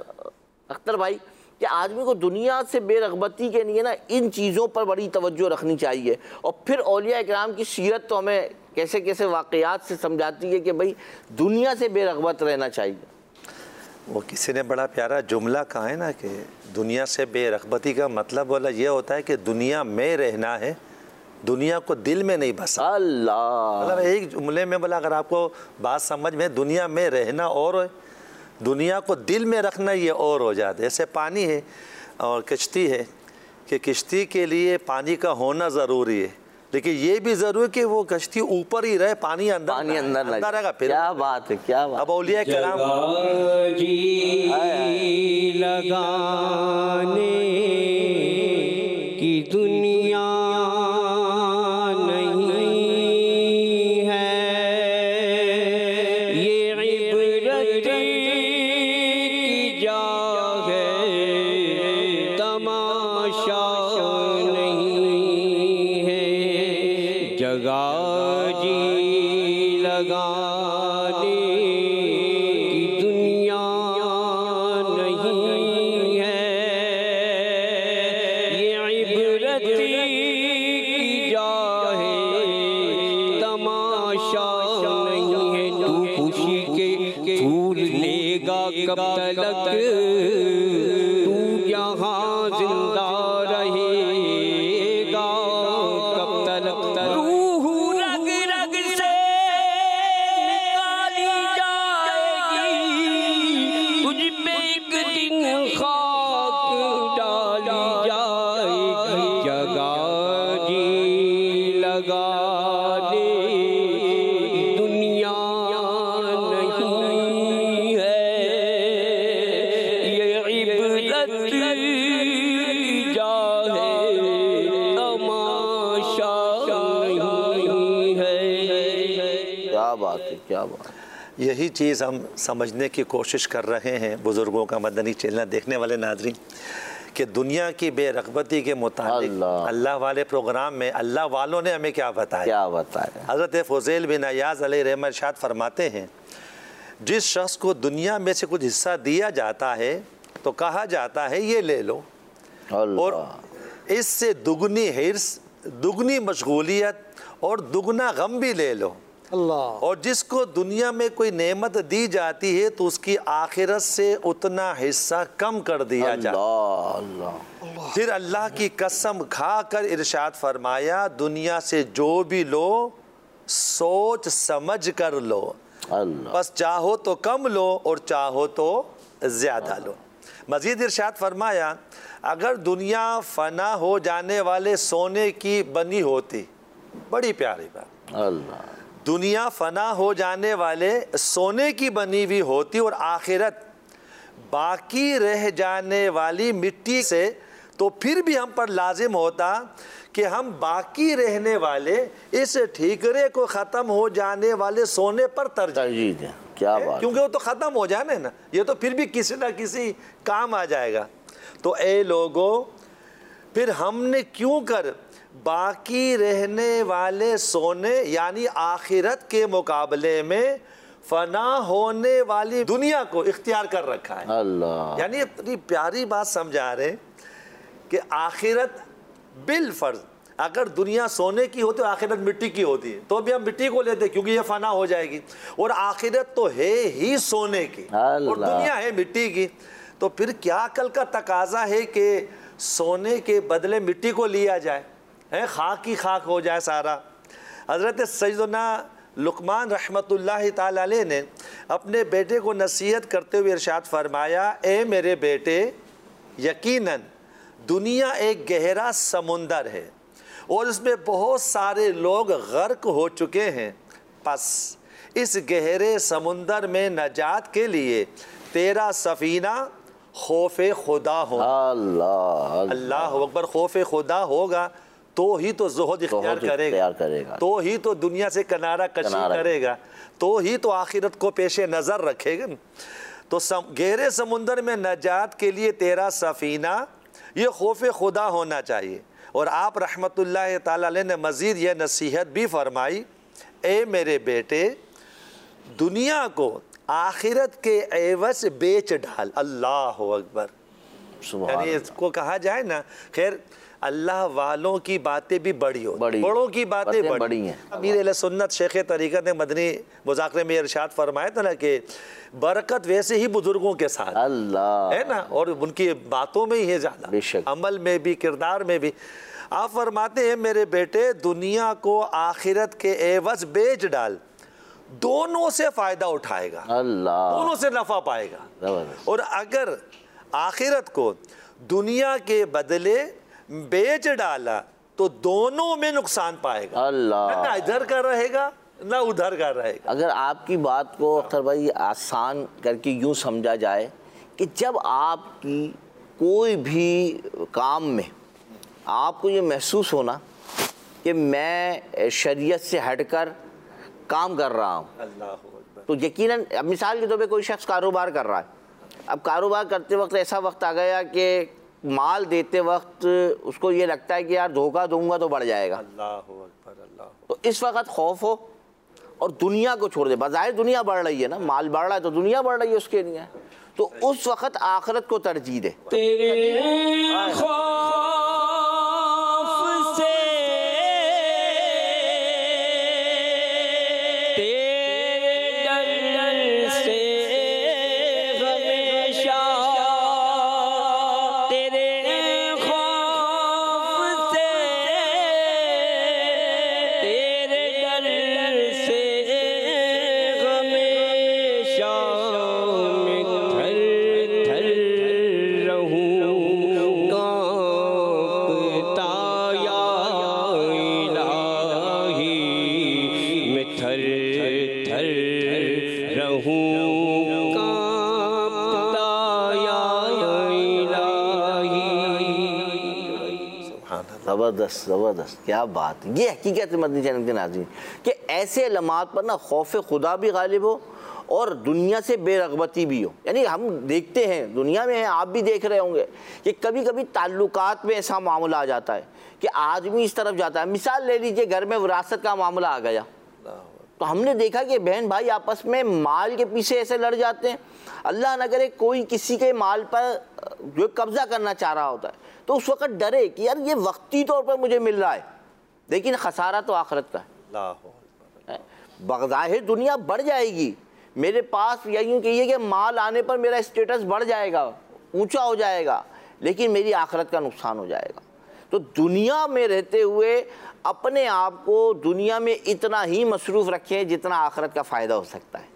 अख्तर भाई कि आदमी को दुनिया से बेरग़बती के लिए ना इन चीज़ों पर बड़ी तवज्जो रखनी चाहिए। और फिर औलिया इकराम की सीरत तो हमें कैसे कैसे वाक़यात से समझाती है कि भाई दुनिया से बेरग़बत रहना चाहिए। वो किसी ने बड़ा प्यारा जुमला कहा है ना कि दुनिया से बेरग़बती का मतलब बोला ये होता है कि दुनिया में रहना है, दुनिया को दिल में नहीं बसा। अल्लाह, मतलब एक जुमले में बोला अगर आपको बात समझ में, दुनिया में रहना और दुनिया को दिल में रखना ये और हो जाता है। जैसे पानी है और कश्ती है कि कश्ती के लिए पानी का होना ज़रूरी है, लेकिन ये भी ज़रूरी कि वो कश्ती ऊपर ही रहे, पानी अंदर रहेगा। फिर क्या बात है, क्या बात। अब औलिया कराम लगाने की दुनिया कब तक तू यहाँ जिंदा रहेगा, कब तक रूह रग रग से निकाली जाएगी, तुझ पे एक दिन खाक डाली जाएगी। जगा जी लगा क्या बात। यही चीज़ हम समझने की कोशिश कर रहे हैं बुज़ुर्गों का मदनी चैनल देखने वाले नाज़रीन कि दुनिया की बेरग़बती के मुताबिक अल्लाह वाले प्रोग्राम में अल्लाह वालों ने हमें क्या बताया। हज़रत फ़ुज़ैल बिन अयाज़ अलैहिर्रहमत इरशाद फरमाते हैं, जिस शख्स को दुनिया में से कुछ हिस्सा दिया जाता है तो कहा जाता है ये ले लो, और इससे दुगनी हिर्स, दुगनी मशगूलियत और दुगना गम भी ले लो। अल्लाह। और जिसको दुनिया में कोई नेमत दी जाती है तो उसकी आखिरत से उतना हिस्सा कम कर दिया जाता है। फिर अल्लाह की कसम खाकर इरशाद फरमाया, दुनिया से जो भी लो सोच समझ कर लो, बस चाहो तो कम लो और चाहो तो ज़्यादा लो। मज़ीद इरशाद फरमाया, अगर दुनिया फ़ना हो जाने वाले सोने की बनी होती, बड़ी प्यारी बात, अल्लाह, दुनिया फ़ना हो जाने वाले सोने की बनी हुई होती और आखिरत बाकी रह जाने वाली मिट्टी से, तो फिर भी हम पर लाजिम होता कि हम बाकी रहने वाले इस ठीकरे को ख़त्म हो जाने वाले सोने पर तरजीह दें। क्या बात, क्योंकि वो तो ख़त्म हो जाने ना, ये तो फिर भी किसी ना किसी काम आ जाएगा। तो ए लोगों, फिर हमने क्यों कर बाकी रहने वाले सोने यानी आखिरत के मुकाबले में फना होने वाली दुनिया को इख्तियार कर रखा है। अल्लाह, यानी इतनी प्यारी बात समझा रहे कि आखिरत बिल फर्ज, अगर दुनिया सोने की होती तो आखिरत मिट्टी की होती है, तो भी हम मिट्टी को लेते क्योंकि ये फना हो जाएगी, और आखिरत तो है ही सोने की और दुनिया है मिट्टी की। तो फिर क्या अकल का तकाजा है कि सोने के बदले मिट्टी को लिया जाए, है खाक की खाक हो जाए सारा। हज़रत सैयदना लुकमान रहमतुल्लाहि ताला अलैह ने अपने बेटे को नसीहत करते हुए इरशाद फरमाया, ए मेरे बेटे, यकीनन दुनिया एक गहरा समुंदर है और इसमें बहुत सारे लोग गर्क हो चुके हैं, बस इस गहरे समुंदर में नजात के लिए तेरा सफ़ीना खौफ़े खुदा हो। अल्लाह, अल्लाह अकबर, खौफ़े खुदा होगा तो ही तो ज़ुहद इख्तियार करेगा, तो ही तो दुनिया से किनारा कशी करेगा, तो ही तो आखिरत को पेश नज़र रखेगा। तो गहरे समुंदर में नजात के लिए तेरा सफ़ीना ये खौफ़े खुदा होना चाहिए। और आप रहमतुल्लाह ताला अलैह ने मज़ीद यह नसीहत भी फरमाई, ए मेरे बेटे, दुनिया को आखिरत के एवज बेच डाल। अल्लाह अकबर, यानी इसको कहा जाए ना, खैर अल्लाह वालों की बातें भी बड़ी हो, बड़ों की बातें बड़ी हैं। अमीर अहले सुन्नत शेख तरीक़त ने मदनी मुज़ाकरे में इरशाद फरमाया था ना कि बरकत वैसे ही बुजुर्गों के साथ, अल्लाह है ना, और उनकी बातों में ही है ज़्यादा, अमल में भी, किरदार में भी। आप फरमाते हैं, मेरे बेटे, दुनिया को आखिरत के एवज बेच डाल, दोनों से फ़ायदा उठाएगा, अल्लाह, दोनों से नफ़ा पाएगा। और अगर आखिरत को दुनिया के बदले बेच डाला तो दोनों में नुकसान पाएगा, अल्लाह, ना इधर का रहेगा ना उधर का रहेगा। अगर आपकी बात को अख्तर भाई आसान करके यूँ समझा जाए कि जब आपकी कोई भी काम में आपको ये महसूस होना कि मैं शरीयत से हटकर काम कर रहा हूँ, तो यकीनन, अब मिसाल के तौर पे कोई शख्स कारोबार कर रहा है, अब कारोबार करते वक्त ऐसा वक्त आ गया कि माल देते वक्त उसको ये लगता है कि यार धोखा दूंगा तो बढ़ जाएगा, अल्लाह अकबर, अल्लाह, तो इस वक्त खौफ हो और दुनिया को छोड़ दे। बज़ाहिर दुनिया बढ़ रही है ना, माल बढ़ रहा है तो दुनिया बढ़ रही है उसके लिए, तो उस वक्त आखिरत को तरजीह दे। ज़बरदस्त, ज़बरदस्त, क्या बात है। ये हकीकत मदनी चैनल के नाज़रीन कि ऐसे लम्हात पर ना खौफ खुदा भी गालिब हो और दुनिया से बेरग़बती भी हो। यानी हम देखते हैं, दुनिया में आप भी देख रहे होंगे कि कभी कभी ताल्लुकात में ऐसा मामला आ जाता है कि आदमी इस तरफ जाता है। मिसाल ले लीजिए, घर में विरासत का मामला आ गया, तो हमने देखा कि बहन भाई आपस में माल के पीछे ऐसे लड़ जाते हैं। अल्लाह न करे कोई किसी के माल पर जो कब्ज़ा करना चाह रहा होता है, तो उस वक़्त डरे कि यार ये वक्ती तौर पर मुझे मिल रहा है, लेकिन खसारा तो आखिरत का है। बग़ज़ाहिर दुनिया बढ़ जाएगी, मेरे पास यही कहिए कि माल आने पर मेरा स्टेटस बढ़ जाएगा, ऊंचा हो जाएगा, लेकिन मेरी आखिरत का नुकसान हो जाएगा। तो दुनिया में रहते हुए अपने आप को दुनिया में इतना ही मसरूफ़ रखें जितना आखिरत का फ़ायदा हो सकता है।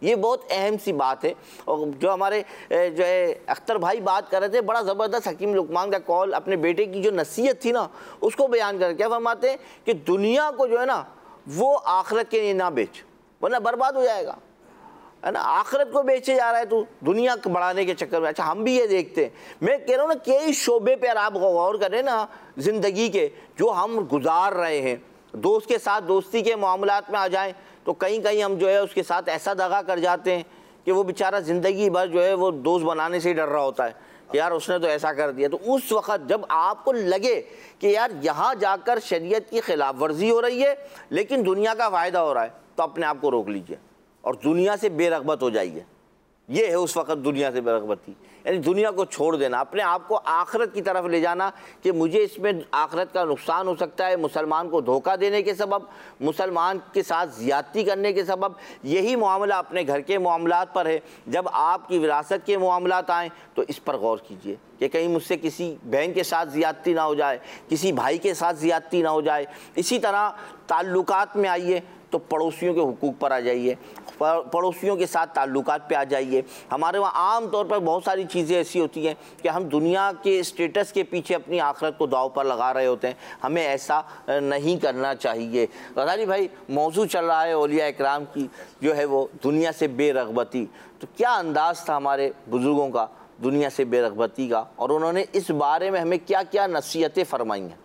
ये बहुत अहम सी बात है। और जो हमारे जो है अख्तर भाई बात कर रहे थे, बड़ा ज़बरदस्त हकीम लुकमान का कौल, अपने बेटे की जो नसीहत थी ना उसको बयान कर क्या फरमाते हैं कि दुनिया को जो है ना वो आखिरत के लिए ना बेच, वरना बर्बाद हो जाएगा, है ना। आखिरत को बेचे जा रहा है तू दुनिया को बढ़ाने के चक्कर में। अच्छा, हम भी ये देखते हैं, मैं कह रहा हूँ ना कई शोबे पर आप गौर करें ना ज़िंदगी के जो हम गुजार रहे हैं, दोस्त के साथ दोस्ती के मामलात में आ जाएं तो कहीं कहीं हम जो है उसके साथ ऐसा दगा कर जाते हैं कि वो बेचारा ज़िंदगी भर जो है वो दोस्त बनाने से ही डर रहा होता है कि यार उसने तो ऐसा कर दिया। तो उस वक़्त जब आपको लगे कि यार यहाँ जाकर शरीयत की खिलाफ वर्जी हो रही है लेकिन दुनिया का फ़ायदा हो रहा है, तो अपने आप को रोक लीजिए और दुनिया से बेरग़बत हो जाइए। ये है उस वक़्त दुनिया से बेरग़बती, यानी दुनिया को छोड़ देना, अपने आप को आखिरत की तरफ ले जाना कि मुझे इसमें आखिरत का नुकसान हो सकता है, मुसलमान को धोखा देने के सबब, मुसलमान के साथ ज़्यादती करने के सबब। यही मामला अपने घर के मामलात पर है। जब आपकी विरासत के मामलात आएँ तो इस पर गौर कीजिए कि कहीं मुझसे किसी बहन के साथ ज़्यादती ना हो जाए, किसी भाई के साथ ज़्यादती ना हो जाए। इसी तरह ताल्लुकात में आइए तो पड़ोसियों के हुकूक पर आ जाइए, पड़ोसियों के साथ ताल्लुकात पे आ जाइए। हमारे वहाँ आम तौर पर बहुत सारी चीज़ें ऐसी होती हैं कि हम दुनिया के स्टेटस के पीछे अपनी आखिरत को दाव पर लगा रहे होते हैं। हमें ऐसा नहीं करना चाहिए। गज़ाली भाई, मौजू चल रहा है औलिया इकराम की जो है वो दुनिया से बेरग़बती, तो क्या अंदाज़ था हमारे बुज़ुर्गों का दुनिया से बेरग़बती का, और उन्होंने इस बारे में हमें क्या क्या नसीहतें फरमाई हैं?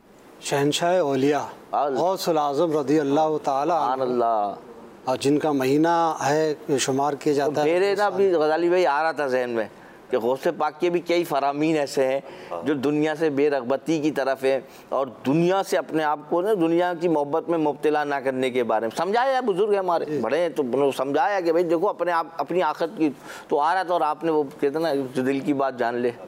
शहनशाह औलिया गौसुल आज़म रज़ी अल्लाह ताला अन्हु, और जिनका महीना है शुमार किया जाता है। मेरे ना अभी गज़ाली भाई आ रहा था जहन में कि गौसे पाक के भी कई फरामीन ऐसे हैं जो दुनिया से बेरग़बती की तरफ है और दुनिया से अपने आप को ना दुनिया की मोहब्बत में मुब्तला ना करने के बारे में समझाया। बुजुर्ग है हमारे बड़े हैं तो समझाया कि भाई देखो अपने आप अपनी आखिरत की, तो आ रहा था और आपने वो कहते ना जो दिल की बात जान ले।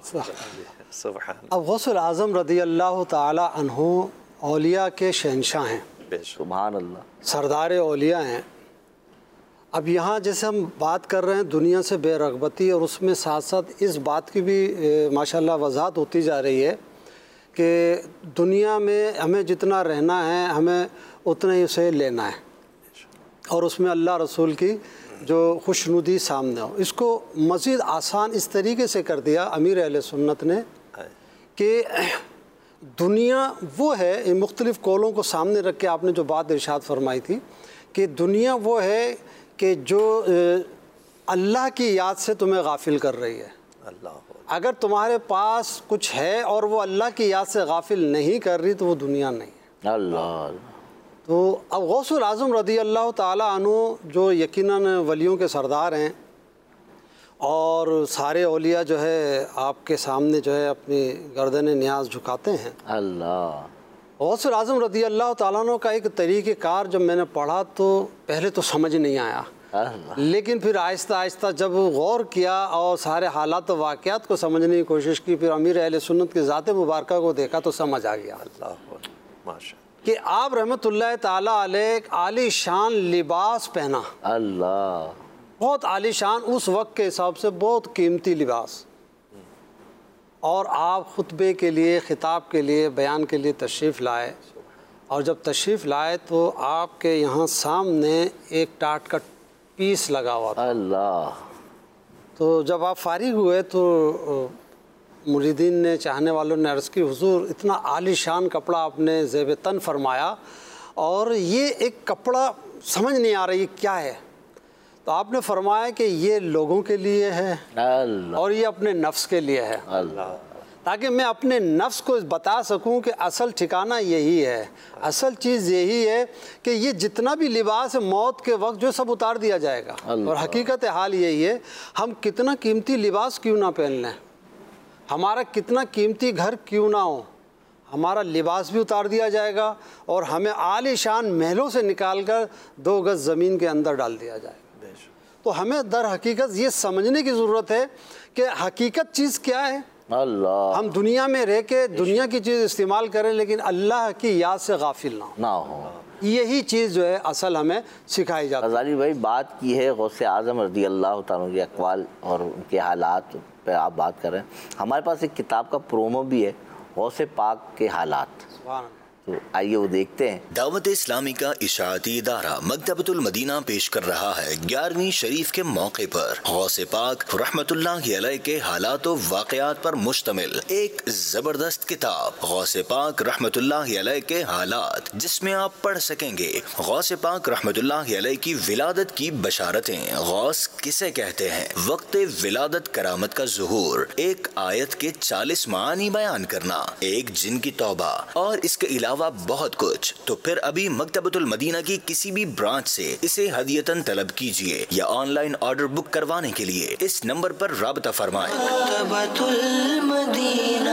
अब गौसुल आज़म रज़ी अल्लाह ताला अन्हु औलिया के शहनशाह हैं, सुभान अल्लाह, सरदार औलिया हैं। अब यहाँ जैसे हम बात कर रहे हैं दुनिया से बेरग़बती, और उसमें साथ साथ इस बात की भी माशाल्लाह वजाहत होती जा रही है कि दुनिया में हमें जितना रहना है हमें उतना ही उसे लेना है, और उसमें अल्लाह रसूल की जो खुशनुदी सामने हो। इसको मज़ीद आसान इस तरीके से कर दिया अमीर अहले सुन्नत ने कि दुनिया वो है, मुख्तलिफ़ कौलों को सामने रख के आपने जो बात इरशाद फरमाई थी कि दुनिया वो है कि जो अल्लाह की याद से तुम्हें गाफिल कर रही है। अगर तुम्हारे पास कुछ है और वो अल्लाह की याद से गाफिल नहीं कर रही तो वो दुनिया नहीं है। अल्लाह। तो अब गौसुल आज़म रज़ी अल्लाह ताला अन्हु जो यकीनन वलियों के सरदार हैं और सारे औलिया जो है आपके सामने जो है अपनी गर्दन नियाज झुकाते हैं। अल्लाह। गौसुल आज़म रज़ी अल्लाह ताला अन्हु का एक तरीक़ेकार जब मैंने पढ़ा तो पहले तो समझ नहीं आया, लेकिन फिर आहिस्ता आहिस्ता जब गौर किया और सारे हालात व वाक़यात को समझने की कोशिश की, फिर अमीर अहले सुन्नत की ज़ात मुबारका को देखा तो समझ आ गया कि आप रहमतुल्लाह ताला अलैह आली शान लिबास पहना। अल्लाह। बहुत आली शान, उस वक्त के हिसाब से बहुत कीमती लिबास, और आप खुतबे के लिए, ख़िताब के लिए, बयान के लिए तशरीफ़ लाए। और जब तशरीफ़ लाए तो आपके यहाँ सामने एक टाट का पीस लगा हुआ था। अल्लाह। तो जब आप फारिग हुए तो मुरीदीन ने, चाहने वालों ने अर्ज़ की हुज़ूर इतना आलीशान कपड़ा आपने ज़ेब तन फरमाया और ये एक कपड़ा समझ नहीं आ रही क्या है। तो आपने फरमाया कि ये लोगों के लिए है और ये अपने नफ्स के लिए है, ताकि मैं अपने नफ्स को बता सकूं कि असल ठिकाना यही है, असल चीज़ यही है कि ये जितना भी लिबास है मौत के वक्त जो सब उतार दिया जाएगा। और हकीकत हाल यही है, हम कितना कीमती लिबास क्यों ना पहन लें, हमारा कितना कीमती घर क्यों ना हो, हमारा लिबास भी उतार दिया जाएगा और हमें आलीशान महलों से निकाल कर 2 गज़ ज़मीन के अंदर डाल दिया जाएगा। तो हमें दर हकीकत ये समझने की ज़रूरत है कि हकीकत चीज़ क्या है। अल्लाह। हम दुनिया में रह के दुनिया की चीज़ इस्तेमाल करें लेकिन अल्लाह की याद से गाफिल ना हो। यही चीज़ जो है असल हमें सिखाई जाती है। गज़ाली भाई बात की है गौसे आज़म रज़ी अल्लाह ताला के अक़वाल और उनके हालात पे आप बात कर रहे हैं। हमारे पास एक किताब का प्रोमो भी है, गौसे पाक के हालात। तो आइए वो देखते हैं। दावत इस्लामी का इशाअती इदारा मकतबतुल मदीना पेश कर रहा है 11वीं शरीफ के मौके पर गौसे पाक रहमतुल्लाहि अलैह के हालात व वाक़यात पर मुश्तमिल एक जबरदस्त किताब गौसे पाक रहमतुल्लाहि अलैह के हालात, जिसमें आप पढ़ सकेंगे गौसे पाक रहमतुल्लाहि अलैह की विलादत की बशारतें, गौस किसे कहते हैं, वक्त विलादत करामत का ज़ुहूर, एक आयत के 40 मानी बयान करना, एक जिन की तौबा और इसके अलावा बहुत कुछ। तो फिर अभी मकतबतुल मदीना की किसी भी ब्रांच से इसे हदियतन तलब कीजिए या ऑनलाइन ऑर्डर बुक करवाने के लिए इस नंबर पर राब्ता फरमाएं। मकतबतुल मदीना।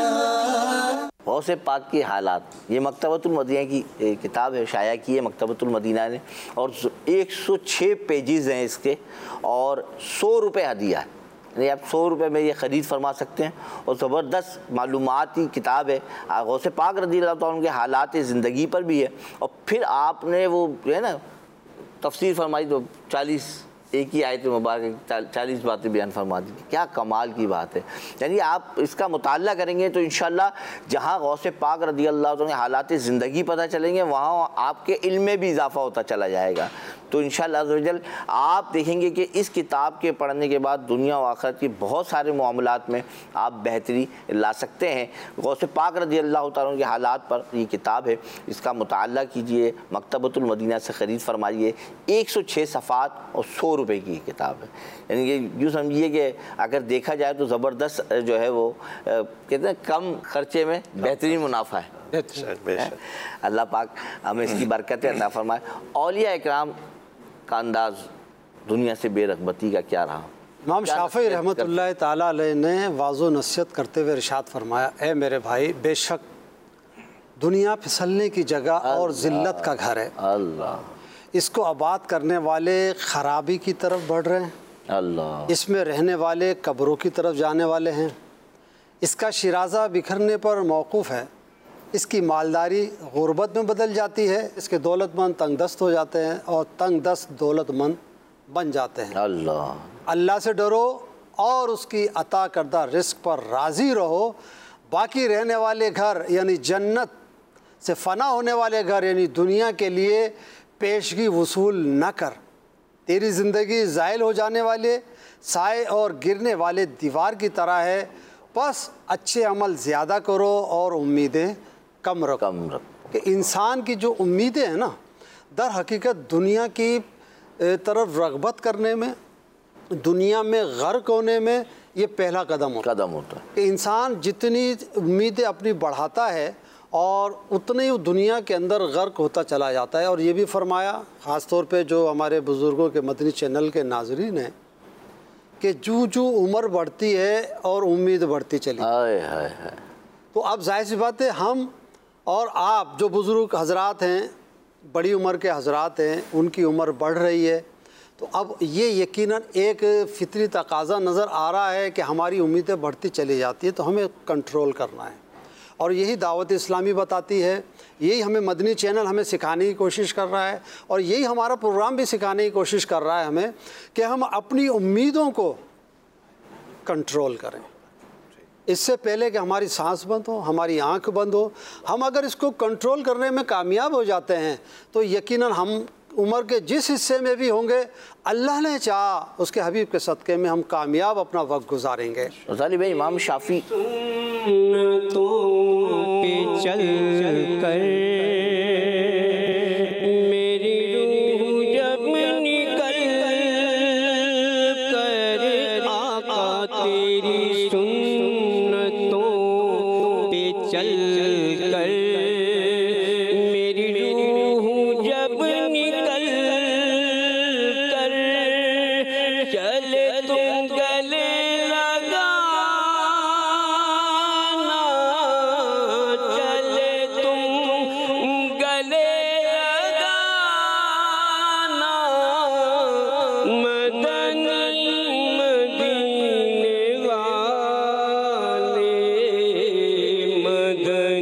गौसे पाक के हालात, ये मकतबतुल मदीना की किताब है, शाया की है मकतबतुल मदीना ने, और 106 पेजेस हैं इसके और 100 रुपये हदिया है। यानी आप 100 रुपये में ये ख़रीद फरमा सकते हैं और ज़बरदस्त मालूमाती किताब है। गौसे पाक रज़ियल्लाहु ताला उनके हालात ज़िंदगी पर भी है, और फिर आपने वो जो है ना तफसीर फरमाई तो 40 एक ही आयत मुबारक 40 बातें बयान फरमा दी। क्या कमाल की बात है। यानी आप इसका मुताला करेंगे तो इंशाअल्लाह जहाँ गौसे पाक रज़ियल्लाहु ताला के हालात ज़िंदगी पता चलेंगे, वहाँ आपके इल्म में भी इजाफ़ा होता चला जाएगा। तो इंशाअल्लाह अज़्ज़वजल आप देखेंगे कि इस किताब के पढ़ने के बाद दुनिया और आखिरत के बहुत सारे मामलात में आप बेहतरी ला सकते हैं। गौसे पाक रज़ियल्लाहु ताला के हालात पर ये किताब है, इसका मुताला कीजिए, मकतबतुल मदीना से ख़रीद फरमाइए। 106 सफ़ात और 100 रुपये की किताब है। यानी कि यूँ समझिए कि अगर देखा जाए तो ज़बरदस्त जो है वो कहते हैं कम खर्चे में बेहतरीन मुनाफा है। अल्लाह पाक हमें इसकी बरकतें अता फरमाए। औलिया इकराम का अंदाज़ दुनिया से बेरग़बती का क्या रहा? इमाम शाफ़ी रहमतुल्लाह ताला अलैह ने वाज़ो नसीहत करते हुए इरशाद फरमाया, ए मेरे भाई, बेशक दुनिया फिसलने की जगह और ज़िल्लत का घर है। अल्लाह, इसको आबाद करने वाले ख़राबी की तरफ बढ़ रहे हैं। अल्लाह, इसमें रहने वाले कब्रों की तरफ जाने वाले हैं। इसका शिराज़ा बिखरने पर मौकूफ़ है। इसकी मालदारी गुर्बत में बदल जाती है। इसके दौलतमंद तंगदस्त हो जाते हैं और तंगदस्त दौलतमंद बन जाते हैं। अल्लाह से डरो और उसकी अता करदा रिस्क पर राज़ी रहो। बाकी रहने वाले घर यानी जन्नत से फ़ना होने वाले घर यानी दुनिया के लिए पेशगी वसूल न कर। तेरी ज़िंदगी ज़ाइल हो जाने वाले साए और गिरने वाले दीवार की तरह है। बस अच्छे अमल ज़्यादा करो और उम्मीदें कम रखो। कि इंसान की जो उम्मीदें हैं ना, दर हकीकत दुनिया की तरफ रग़बत करने में, दुनिया में गर्क होने में ये पहला कदम होता है। कि इंसान जितनी उम्मीदें अपनी बढ़ाता है और उतने ही दुनिया के अंदर गर्क होता चला जाता है। और ये भी फरमाया, ख़ास तौर पे जो हमारे बुज़ुर्गों के मदनी चैनल के नाज़रीन हैं, कि जो उम्र बढ़ती है और उम्मीद बढ़ती चली। तो अब जाहिर सी बात है, हम और आप जो बुज़ुर्ग हजरात हैं, बड़ी उम्र के हजरात हैं, उनकी उम्र बढ़ रही है। तो अब ये यकीनन एक फितरी तकाज़ा नज़र आ रहा है कि हमारी उम्मीदें बढ़ती चली जाती है, तो हमें कंट्रोल करना है। और यही दावत इस्लामी बताती है, यही हमें मदनी चैनल हमें सिखाने की कोशिश कर रहा है, और यही हमारा प्रोग्राम भी सिखाने की कोशिश कर रहा है हमें, कि हम अपनी उम्मीदों को कंट्रोल करें। इससे पहले कि हमारी सांस बंद हो, हमारी आंख बंद हो, हम अगर इसको कंट्रोल करने में कामयाब हो जाते हैं तो यकीनन हम उम्र के जिस हिस्से में भी होंगे, अल्लाह ने चाहा उसके हबीब के सदक़े में हम कामयाब अपना वक्त गुजारेंगे। ग़ज़ाली भाई, इमाम शाफ़ी पे चल कर मेरी रूह जब निकल कर आका तेरी सुन्नतों पे चल कर मेरी रूह जब निकल कर चले तुम गले लगा मदन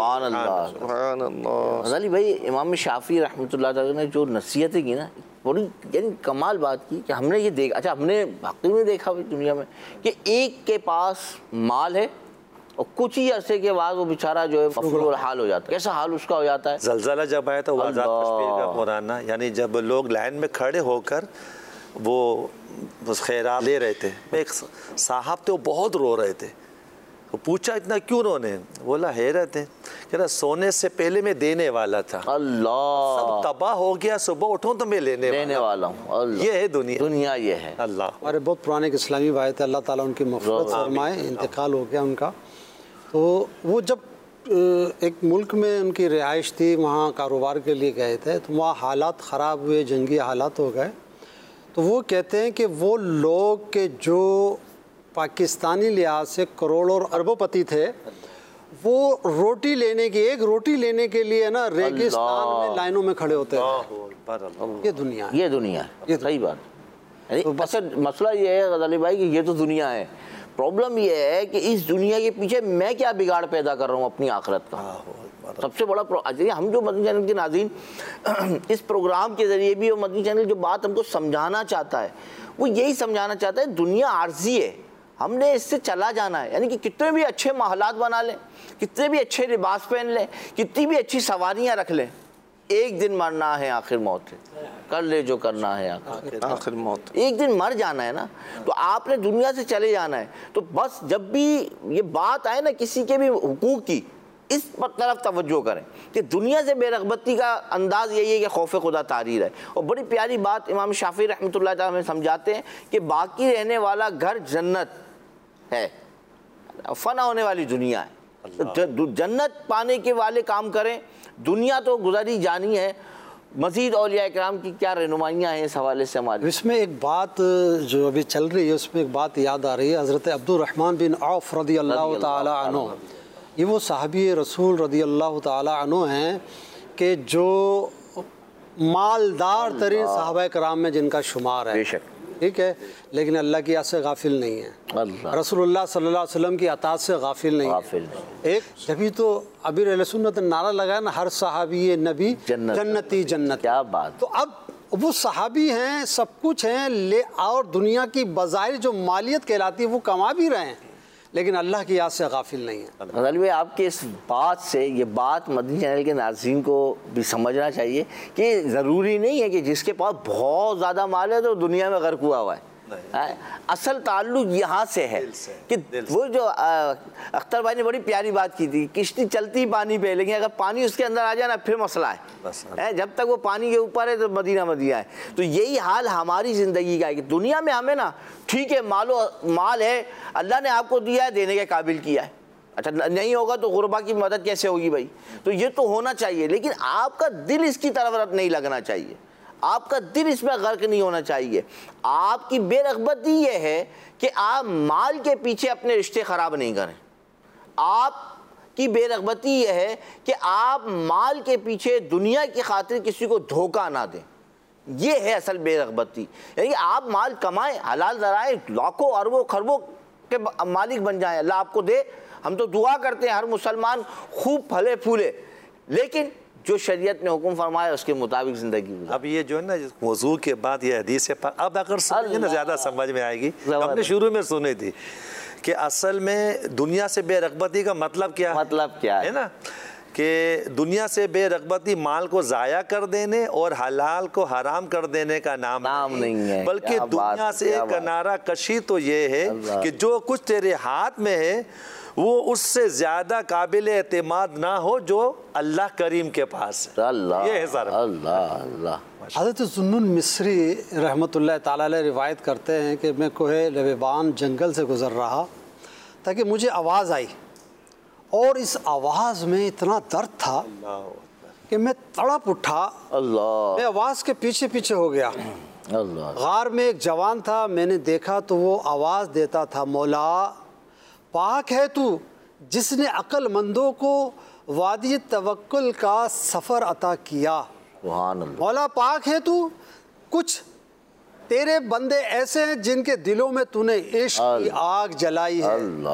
सुभान अल्लाह। सुभान अल्लाह। गज़ाली भाई, इमाम शाफी रहमतुल्लाह अलैह ने जो नसीहतें की ना, बड़ी यानी कमाल बात की कि हमने ये देखा, अच्छा हमने वाकई में देखा भाई दुनिया में कि एक के पास माल है और कुछ ही अरसे के बाद वो बेचारा जो है मफलूल हाल हो जाता है। कैसा हाल उसका हो जाता है? ज़लज़ला जब आया था वो आज़ाद कश्मीर का पुराना, यानी जब लोग लाइन में खड़े होकर वो बस खैरात ले रहे थे, एक साहब थे वो बहुत रो रहे थे। वो पूछा इतना क्यों रोने? बोला हैरत है, कह रहा सोने से पहले मैं देने वाला था, अल्लाह सब तबाह हो गया, सुबह उठूं तो मैं लेने वाला हूँ। ये है दुनिया, दुनिया ये है। अल्लाह। हमारे बहुत पुराने एक इस्लामी भाई थे, अल्लाह ताला उनकी मग़फ़िरत फरमाए, इंतकाल हो गया उनका। तो वो जब एक मुल्क में उनकी रिहाइश थी, वहाँ कारोबार के लिए गए थे, तो वहाँ हालात ख़राब हुए, जंगी हालात हो गए। तो वो कहते हैं कि वो लोग के जो पाकिस्तानी लिहाज से करोड़ों और अरबोपति थे, वो रोटी लेने की, एक रोटी लेने के लिए ना रेगिस्तान में लाइनों में खड़े होते हैं। ये दुनिया है, ये दुनिया है, ये सही बात है। तो बस मसला ये है गज़ाली भाई कि ये तो दुनिया है, प्रॉब्लम ये है कि इस दुनिया के पीछे मैं क्या बिगाड़ पैदा कर रहा हूँ अपनी आखिरत का। सबसे बड़ा हम जो मदनी चैनल के नाज़रीन इस प्रोग्राम के ज़रिए भी, और मदनी चैनल जो बात हमको समझाना चाहता है वो यही समझाना चाहता है, दुनिया आर्जी है, हमने इससे चला जाना है। यानी कि कितने भी अच्छे महलात बना लें, कितने भी अच्छे लिबास पहन लें, कितनी भी अच्छी सवारियाँ रख लें, एक दिन मरना है, आखिर मौत है, कर ले जो करना है, आखिर मौत, एक दिन मर जाना है ना। तो आपने दुनिया से चले जाना है, तो बस जब भी ये बात आए ना किसी के भी हुकूक की, इस तरफ तवज्जो करें कि दुनिया से बेरग़बती का अंदाज़ यही है कि खौफ खुदा तारीर है। और बड़ी प्यारी बात इमाम शाफी रहमतुल्लाह अलैह हमें समझाते हैं कि बाकी रहने वाला घर जन्नत है, फना होने वाली दुनिया है। तो जन्नत पाने के वाले काम करें, दुनिया तो गुज़री जानी है। मज़ीद औलिया इकराम की क्या रहनुमाइयाँ हैं इस हवाले से हमारी? इसमें एक बात जो अभी चल रही है, उसमें एक बात याद आ रही है। हज़रत अब्दुर्रहमान बिन औफ रज़ी अल्लाह ताला अन्हु, ये वो सहाबी रसूल रज़ी अल्लाह ताला अन्हु हैं कि जो मालदार तरीन सहाबा कराम में जिनका शुमार है, बेशक, ठीक है, लेकिन अल्लाह की याद से गाफिल नहीं है, रसूलुल्लाह सल्लल्लाहु अलैहि वसल्लम की अतात से गाफिल नहीं है। एक जभी तो अबीर अहले सुन्नत नारा लगाया ना, हर सहाबी नबी जन्नती जन्नत। क्या बात। तो अब वो सहाबी हैं, सब कुछ हैं, ले और दुनिया की बज़ाहिर जो मालियत कहलाती है वो कमा भी रहे हैं, लेकिन अल्लाह की याद से गाफिल नहीं है। गज़ाली भाई, आपके इस बात से ये बात मदनी चैनल के नाज़रीन को भी समझना चाहिए कि ज़रूरी नहीं है कि जिसके पास बहुत ज़्यादा माल है तो दुनिया में गर्क हुआ है। असल ताल्लुक यहाँ से है कि वो जो अख्तर भाई ने बड़ी प्यारी बात की थी, किश्ती चलती पानी पे, लेकिन अगर पानी उसके अंदर आ जाए ना फिर मसला है। जब तक वो पानी के ऊपर है तो मदीना मदीना है। तो यही हाल हमारी ज़िंदगी का है कि दुनिया में हमें ना, ठीक है, माल है, अल्लाह ने आपको दिया है, देने के काबिल किया है, अच्छा नहीं होगा तो गुरबा की मदद कैसे होगी भाई? तो ये तो होना चाहिए, लेकिन आपका दिल इसकी तरफ नहीं लगना चाहिए, आपका दिल इसमें गर्क नहीं होना चाहिए। आपकी बेरग़बती ये है कि आप माल के पीछे अपने रिश्ते ख़राब नहीं करें। आपकी बेरग़बती ये है कि आप माल के पीछे दुनिया की खातिर किसी को धोखा ना दें। ये है असल बेरग़बती, यानी आप माल कमाएं, हलाल ज़राए, लाखों अरबों खरबों के मालिक बन जाएं, अल्लाह आपको दे। हम तो दुआ करते हैं हर मुसलमान खूब फले फूले, लेकिन जो शरीयत ने हुक्म फरमाया उसके मुताबिक ज़िंदगी गुजारे। अब ये जो है ना वज़ू के बाद ये हदीस अब अगर सुनेंगे ना ज़्यादा समझ में आएगी। हमने शुरू में सुनी थी कि असल में दुनिया से बेरग़बती का मतलब क्या है ना, कि दुनिया से बेरग़बती माल को ज़ाया कर देने और हलाल को हराम कर देने का नाम नहीं है, बल्कि दुनिया से किनारा कशी तो ये है कि जो कुछ तेरे हाथ में है वो उससे ज़्यादा काबिल एतमाद ना हो जो अल्लाह करीम के पास है। ये है सर। हज़रत ज़ुन्नुन मिस्री रहमतुल्लाह ताला अलैह रिवायत करते हैं कि मैं कोहे लबेबान जंगल से गुज़र रहा ताकि मुझे आवाज़ आई, और इस आवाज़ में इतना दर्द था कि मैं तड़प उठा। मैं आवाज़ के पीछे पीछे हो गया। गार में एक जवान था, मैंने देखा तो वो आवाज़ देता था, मौला पाक है तू जिसने अक्लमंदों को वादी तवक्कुल का सफ़र अता किया। मौला पाक है तू, कुछ तेरे बंदे ऐसे हैं जिनके दिलों में तूने इश्क की आग जलाई है,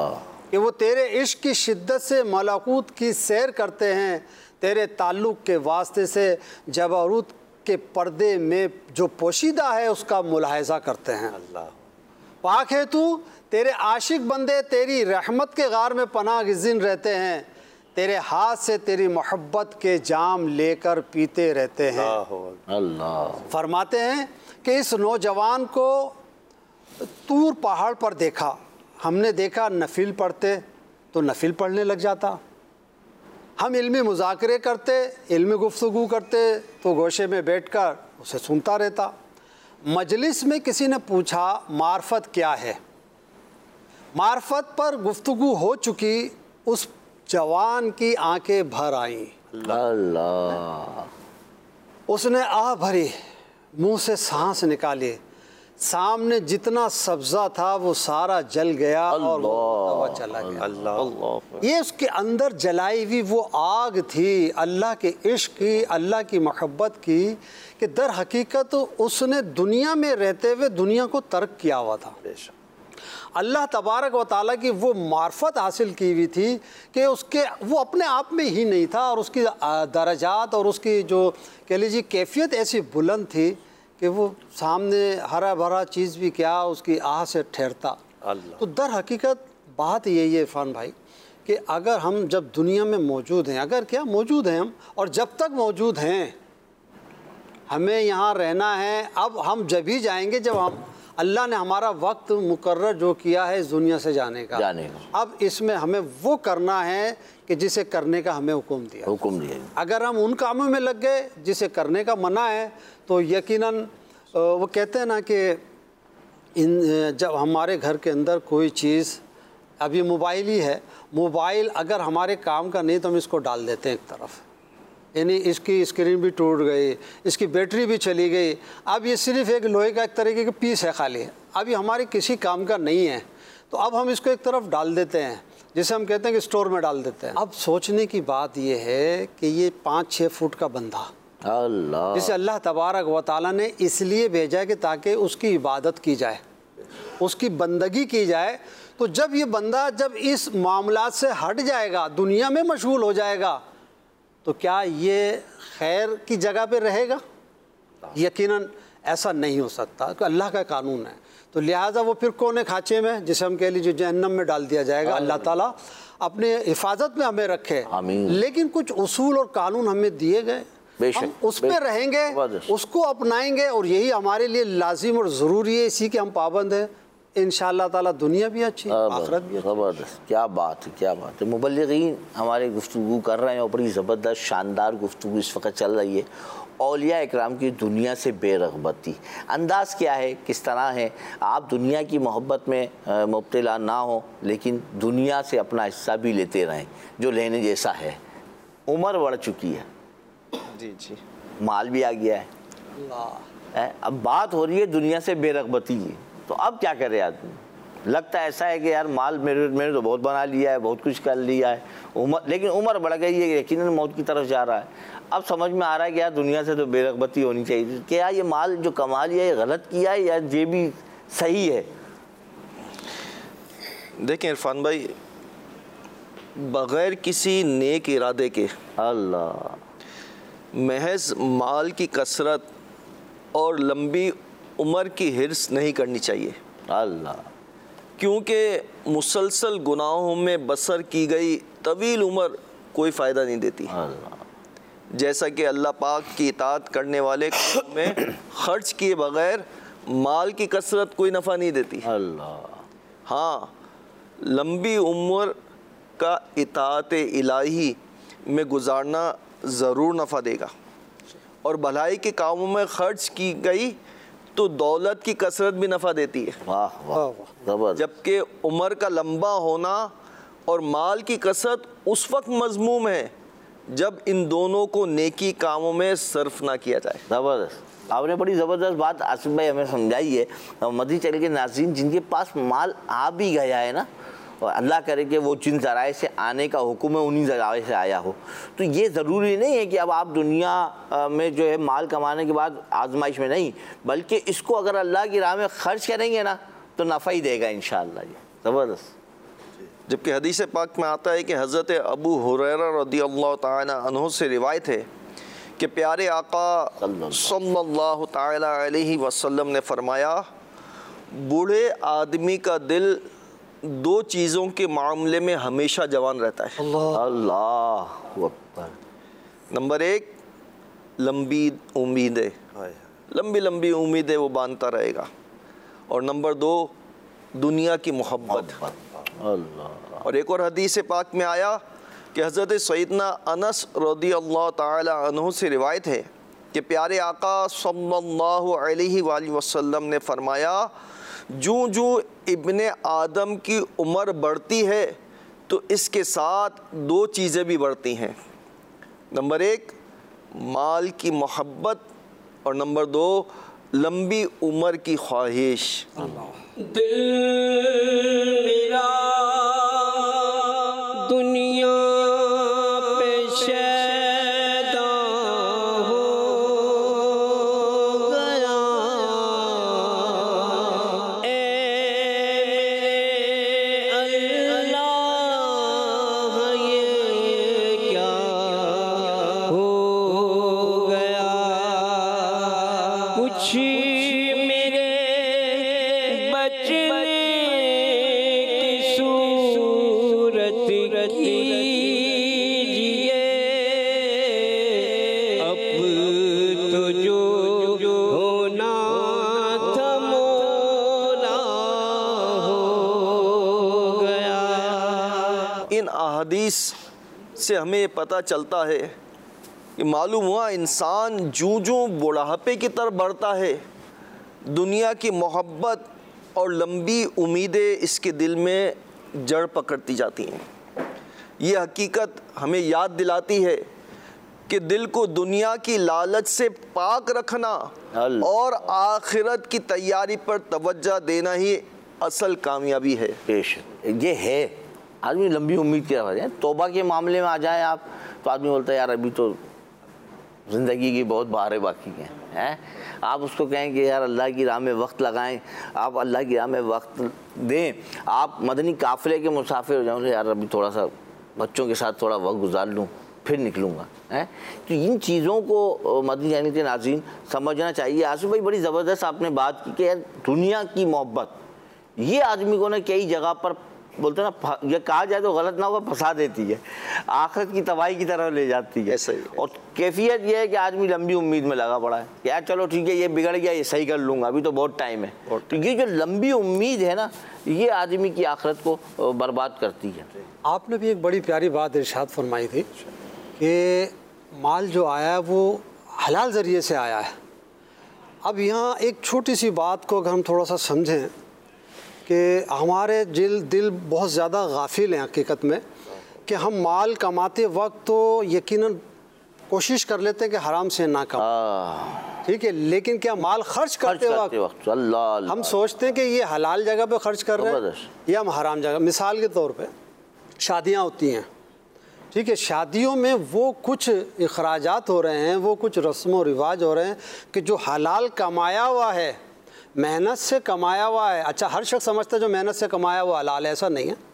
कि वो तेरे इश्क की शिद्दत से मलाकूत की सैर करते हैं, तेरे ताल्लुक़ के वास्ते से जबरूत के पर्दे में जो पोशीदा है उसका मुलाहिज़ा करते हैं। अल्लाह पाक है तू, तेरे आशिक बंदे तेरी रहमत के गार में पनाह गिज़िन रहते हैं, तेरे हाथ से तेरी मोहब्बत के जाम लेकर पीते रहते हैं। अल्लाह फरमाते हैं कि इस नौजवान को तूर पहाड़ पर देखा, हमने देखा नफिल पढ़ते तो नफिल पढ़ने लग जाता, हम इल्मी मुज़ाकरे करते, इल्मी गुफ्तगू करते तो गोशे में बैठकर उसे सुनता रहता। मजलिस में किसी ने पूछा मार्फत क्या है, मार्फत पर गुफ्तगू हो चुकी, उस जवान की आंखें भर आईं। अल्लाह उसने आह भरी, मुंह से सांस निकाली, सामने जितना सब्ज़ा था वो सारा जल गया और वो चला गया। अल्लाह ये उसके अंदर जलाई हुई वो आग थी अल्लाह के इश्क की, अल्लाह की मोहब्बत की, कि दर हकीकत उसने दुनिया में रहते हुए दुनिया को तर्क किया हुआ था। अल्लाह तबारक व ताला की वो मार्फत हासिल की हुई थी कि उसके वो अपने आप में ही नहीं था, और उसकी दराजात और उसकी जो कह लीजिए कैफियत ऐसी बुलंद थी कि वो सामने हरा भरा चीज़ भी क्या उसकी आह से ठहरता। तो दर हकीकत बात यही है इरफान भाई कि अगर हम जब दुनिया में मौजूद हैं, अगर क्या मौजूद हैं हम, और जब तक मौजूद हैं हमें यहाँ रहना है। अब हम जब ही जाएंगे जब हम अल्लाह ने हमारा वक्त मुकर्रर जो किया है इस दुनिया से जाने का। अब इसमें हमें वो करना है कि जिसे करने का हमें हुक्म दिया। अगर हम उन कामों में लग गए जिसे करने का मना है तो यकीनन वो कहते हैं ना कि जब हमारे घर के अंदर कोई चीज़, अभी मोबाइल ही है, मोबाइल अगर हमारे काम का नहीं तो हम इसको डाल देते हैं एक तरफ, यानी इसकी स्क्रीन भी टूट गई, इसकी बैटरी भी चली गई, अब ये सिर्फ एक लोहे का एक तरीके की पीस है खाली, अभी हमारे किसी काम का नहीं है, तो अब हम इसको एक तरफ डाल देते हैं, जिसे हम कहते हैं कि स्टोर में डाल देते हैं। अब सोचने की बात ये है कि ये 5-6 फुट का बंदा अल्लाह, जिसे अल्लाह तबारक व ताला ने इसलिए भेजा है कि ताकि उसकी इबादत की जाए, उसकी बंदगी की जाए। तो जब ये बंदा जब इस मामलात से हट जाएगा, दुनिया में मशगूल हो जाएगा, तो क्या ये खैर की जगह पे रहेगा? यकीनन ऐसा नहीं हो सकता, कि अल्लाह का कानून है। तो लिहाजा वो फिर कोने खाचे में, जिसे हम कह लीजिए जहन्नम में डाल दिया जाएगा। अल्लाह ताला अपने हिफाजत में हमें रखे। लेकिन कुछ उसूल और कानून हमें दिए गए, हम उस पर रहेंगे, उसको अपनाएंगे, और यही हमारे लिए लाजिम और ज़रूरी है, इसी के हम पाबंद हैं। इंशाअल्लाह ताला दुनिया भी अच्छी, आखिरत भी अच्छी। ज़बरदस्त, क्या बात है, क्या बात है। मुबल्लिगीन हमारे गुफ्तगू कर रहे हैं और बड़ी ज़बरदस्त शानदार गुफ्तगू इस वक्त चल रही है। औलिया इकराम की दुनिया से बेरग़बती, अंदाज क्या है, किस तरह है, आप दुनिया की मोहब्बत में मुब्तला ना हो, लेकिन दुनिया से अपना हिस्सा भी लेते रहें जो लेने जैसा है। उम्र बढ़ चुकी है, जी, माल भी आ गया है, अब बात हो रही है दुनिया से बेरग़बती की, तो अब क्या करे आदमी? लगता है ऐसा है कि यार माल मेरे तो बहुत बना लिया है, बहुत कुछ कर लिया है, लेकिन उम्र बढ़ गई है, यकीनन मौत की तरफ जा रहा है। अब समझ में आ रहा है कि यार दुनिया से तो बेरग़बती होनी चाहिए। क्या ये माल जो कमा लिया है गलत किया है या ये भी सही है? देखें इरफान भाई, बग़ैर किसी नेक इरादे के अल्लाह, महज माल की कसरत और लंबी उम्र की हिर्स नहीं करनी चाहिए। अल्लाह, क्योंकि मुसलसल गुनाहों में बसर की गई तवील उम्र कोई फ़ायदा नहीं देती। अल्लाह, जैसा कि अल्लाह पाक की इताअत करने वाले में खर्च किए बगैर माल की कसरत कोई नफ़ा नहीं देती। अल्लाह, हाँ, लंबी उम्र का इताअत इलाही में गुजारना ज़रूर नफ़ा देगा, और भलाई के कामों में खर्च की गई तो दौलत की कसरत भी नफ़ा देती है। वाह वाह, ज़बरदस्त। जबकि उम्र का लंबा होना और माल की कसरत उस वक्त मज़मूम है जब इन दोनों को नेकी कामों में सर्फ ना किया जाए। ज़बरदस्त, आपने बड़ी ज़बरदस्त बात आसिफ भाई हमें समझाई है। मदी चैनल के नाज़रीन जिनके पास माल आ भी गया है ना, और अल्लाह करे कि वो जिन ज़राए से आने का हुक्म है उन्हीं ज़राए से आया हो, तो ये ज़रूरी नहीं है कि अब आप दुनिया में जो है माल कमाने के बाद आजमाइश में नहीं, बल्कि इसको अगर अल्लाह की राह में ख़र्च करेंगे ना तो नफ़ा ही देगा इंशाअल्लाह। ये ज़बरदस्त। जबकि हदीस पाक में आता है कि हज़रत अबू हुरैरा रज़ियल्लाहु ताला अन्हु से रिवायत है कि प्यारे आका सल्लल्लाहु ताला अलैहि वसल्लम ने फरमाया, बूढ़े आदमी का दिल दो चीज़ों के मामले में हमेशा जवान रहता है। अल्लाह अकबर। नंबर एक, लंबी उम्मीदें, लंबी लंबी उम्मीदें वो बांधता रहेगा। और नंबर दो, दुनिया की मोहब्बत। अल्लाह। और एक और हदीस पाक में आया कि हज़रत सैयदना अनस रज़ियल्लाहु ताला अन्हु से रिवायत है कि प्यारे आका सल्लल्लाहु अलैहि वसल्लम ने फरमाया, जूँ जूँ इब्ने आदम की उम्र बढ़ती है तो इसके साथ दो चीज़ें भी बढ़ती हैं। नंबर एक, माल की मोहब्बत, और नंबर दो, लंबी उम्र की ख्वाहिश। दिल मेरा दुनिया पे शैदा हो गया, ए मेरे अल्लाह ये क्या हो गया। कुछ मेरे बचने की सूरत कीजिए, अब तो जो होना था मौला हो गया। इन अहादीस से हमें ये पता चलता है कि मालूम हुआ इंसान जूँ जूँ बुढ़ापे की तरफ बढ़ता है, दुनिया की मोहब्बत और लंबी उम्मीदें इसके दिल में जड़ पकड़ती जाती हैं। ये हकीकत हमें याद दिलाती है कि दिल को दुनिया की लालच से पाक रखना और आखिरत की तैयारी पर तवज्जो देना ही असल कामयाबी है। पेश ये है, आदमी लंबी उम्मीद की तरफ है। तौबा के मामले में आ जाए आप तो आदमी बोलता है यार अभी तो ज़िंदगी की बहुत बहारें बाकी हैं। आप उसको कहें कि यार अल्लाह की राह में वक्त लगाएं, आप अल्लाह की राह में वक्त दें, आप मदनी काफ़िले के मुसाफिर हो जाओ, यार अभी थोड़ा सा बच्चों के साथ थोड़ा वक्त गुजार लूँ फिर निकलूँगा। तो इन चीज़ों को मदनी यानी के नाज़रीन समझना चाहिए। आसिफ भाई बड़ी ज़बरदस्त आपने बात की कि यार दुनिया की मोहब्बत ये आदमी को ना कई जगह पर बोलते हैं ना, ये कहा जाए तो गलत ना होगा, फंसा देती है, आखिरत की तबाही की तरफ ले जाती है। ऐसा ही है। और कैफियत ये है कि आदमी लंबी उम्मीद में लगा पड़ा है कि यार चलो ठीक है ये बिगड़ गया, ये सही कर लूँगा, अभी तो बहुत टाइम है। तो ये जो लंबी उम्मीद है ना, ये आदमी की आखिरत को बर्बाद करती है। आपने भी एक बड़ी प्यारी बात इरशाद फरमाई थी कि माल जो आया है वो हलाल ज़रिए से आया है। अब यहाँ एक छोटी सी बात को अगर हम थोड़ा सा समझें कि हमारे दिल बहुत ज़्यादा गाफिल हैं हकीकत में, कि हम माल कमाते वक्त तो यकीनन कोशिश कर लेते हैं कि हराम से ना कमाएं, ठीक है, लेकिन क्या माल खर्च करते वक्त अल्लाह हम सोचते हैं कि ये हलाल जगह पे खर्च कर रहे हैं या हम हराम जगह। मिसाल के तौर पे शादियाँ होती हैं, ठीक है, शादियों में वो कुछ अखराजात हो रहे हैं, वो कुछ रस्म व रिवाज हो रहे हैं कि जो हलाल कमाया हुआ है, मेहनत से कमाया हुआ है। अच्छा, हर शख्स समझता है जो मेहनत से कमाया हुआ हलाल है, ऐसा नहीं है।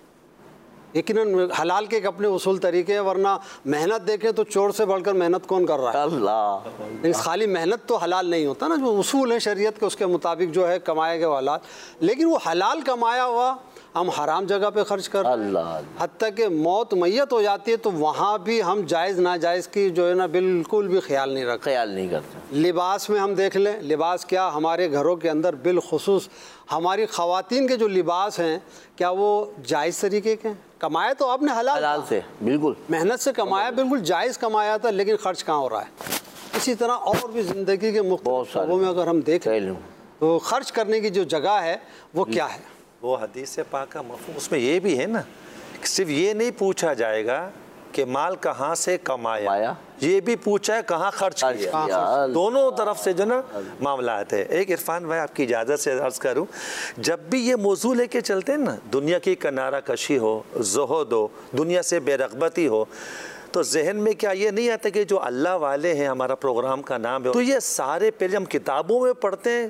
लेकिन हलाल के एक अपने उसूल तरीके हैं, वरना मेहनत देखें तो चोर से बढ़कर मेहनत कौन कर रहा है? अल्लाह। लेकिन खाली मेहनत तो हलाल नहीं होता ना, जो उसूल है शरीयत के उसके मुताबिक जो है कमाए गए हलाल। लेकिन वो हलाल कमाया हुआ हम हराम जगह पे खर्च कर रहे हैं, हत्ता कि मौत मैयत हो जाती है तो वहाँ भी हम जायज़ नाजायज़ की जो है ना बिल्कुल भी ख्याल नहीं करते। लिबास में हम देख लें, लिबास क्या हमारे घरों के अंदर बिलखुसूस हमारी ख़वातीन के जो लिबास हैं, क्या वो जायज़ तरीके के? कमाया तो आपने हलाल से, बिल्कुल मेहनत से कमाया, बिल्कुल जायज़ कमाया था, लेकिन खर्च कहाँ हो रहा है? इसी तरह और भी ज़िंदगी के मुख्तलिफ शोबों में अगर हम देखें तो खर्च करने की जो जगह है वो क्या है? वो हदीस पाक का मफ़हूम उसमें ये भी है ना, सिर्फ ये नहीं पूछा जाएगा कि माल कहाँ से कमाया, ये भी पूछा है कहाँ खर्च किया। दोनों तरफ से जो ना मामला आते हैं। एक इरफान भाई आपकी इजाज़त से अर्ज़ करूँ, जब भी ये मौजू लेके चलते हैं ना, दुनिया की किनारा कशी हो, ज़ुहद हो, दुनिया से बेरग़बती हो, तो जहन में क्या ये नहीं आता कि जो अल्लाह वाले हैं, हमारा प्रोग्राम का नाम है, तो ये सारे पहले हम किताबों में पढ़ते हैं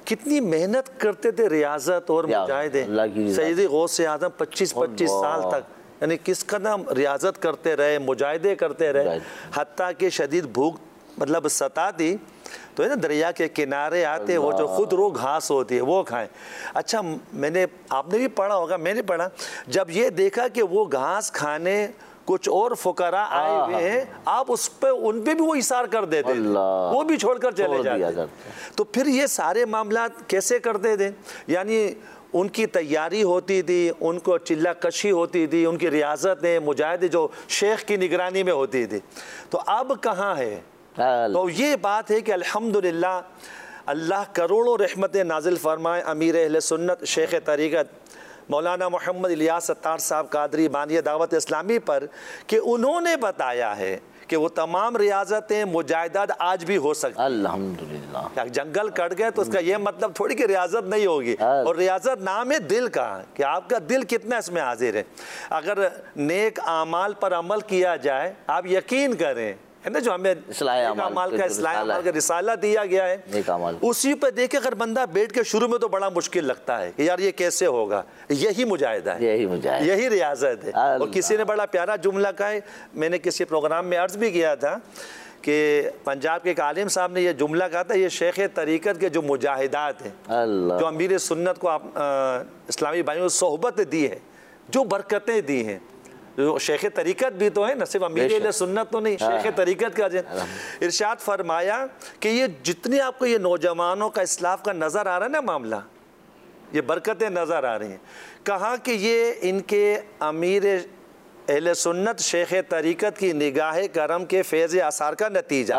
कितनी मेहनत करते थे रियाजत और मुजाहिदे। सैयदी गौस आज़म 25-25 साल तक यानी किस कदम रियाजत करते रहे, मुजाहिदे करते रहे, हत्ता कि शदीद भूख मतलब सता दी तो है ना दरिया के किनारे आते वो जो खुद रो घास होती है वो खाएं। अच्छा मैंने आपने भी पढ़ा होगा, मैंने पढ़ा, जब ये देखा कि वो घास खाने कुछ और फुकरा आए हुए हैं, आप उस पे उन पे भी वो इशार कर देते, वो भी छोड़कर चले जाते। तो फिर ये सारे मामला कैसे करते थे, यानी उनकी तैयारी होती थी, उनको चिल्ला कशी होती थी, उनकी रियाजतें मुजाहिदे जो शेख की निगरानी में होती थी। तो अब कहाँ है? तो ये बात है कि अल्हम्दुलिल्लाह अल्लाह करोड़ों रहमतें नाजिल फरमाए अमीर अहले सुन्नत शेख तरीक़त मौलाना मोहम्मद इलियास सत्तार साहब कादरी बानी दावत इस्लामी पर कि उन्होंने बताया है कि वो तमाम रियाजतें मुजाहिदात आज भी हो सकती हैं। अल्हम्दुलिल्लाह। जंगल कट गए तो उसका ये मतलब थोड़ी कि रियाजत नहीं होगी, और रियाजत नाम है दिल का कि आपका दिल कितना इसमें हाजिर है। अगर नेक आमाल पर अमल किया जाए, आप यकीन करें है ना, जो हमें अमाल का रिसाला दिया गया है, उसी पे देखे अगर बंदा बैठ के शुरू में तो बड़ा मुश्किल लगता है कि यार ये कैसे होगा, यही मुजाहिदा है, यही रियाजत है। और किसी ने बड़ा प्यारा जुमला कहा है, मैंने किसी प्रोग्राम में अर्ज भी किया था कि पंजाब के एक आलिम साहब ने यह जुमला कहा था, ये शेख तरीक़त के जो मुजाहिदात हैं, जो अमीर सुन्नत को इस्लामी भाइयों को सोहबत दी है, जो बरकतें दी हैं, जो शेख तरीक़त भी तो है ना, सिर्फ अमीर सुन्नत तो नहीं, शेख तरीक़त का इरशाद फरमाया कि ये जितनी आपको ये नौजवानों का इस्लाफ का नज़र आ रहा है ना मामला, ये बरकतें नज़र आ रही हैं, कहा कि ये इनके अमीर अहले सुन्नत शेख तरीक़त की निगाह करम के फैज़ आसार का नतीजा।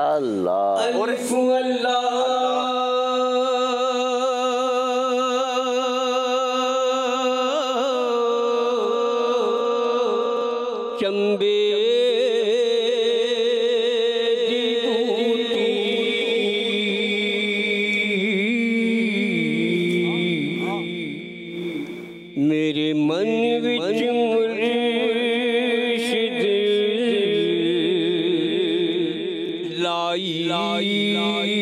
चंबे मेरे मन विच मुर्शिद लाई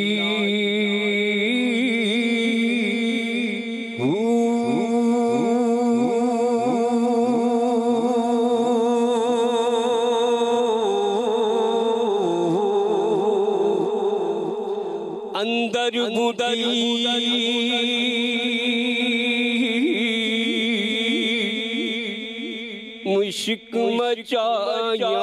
अंदर मुश्क मचाया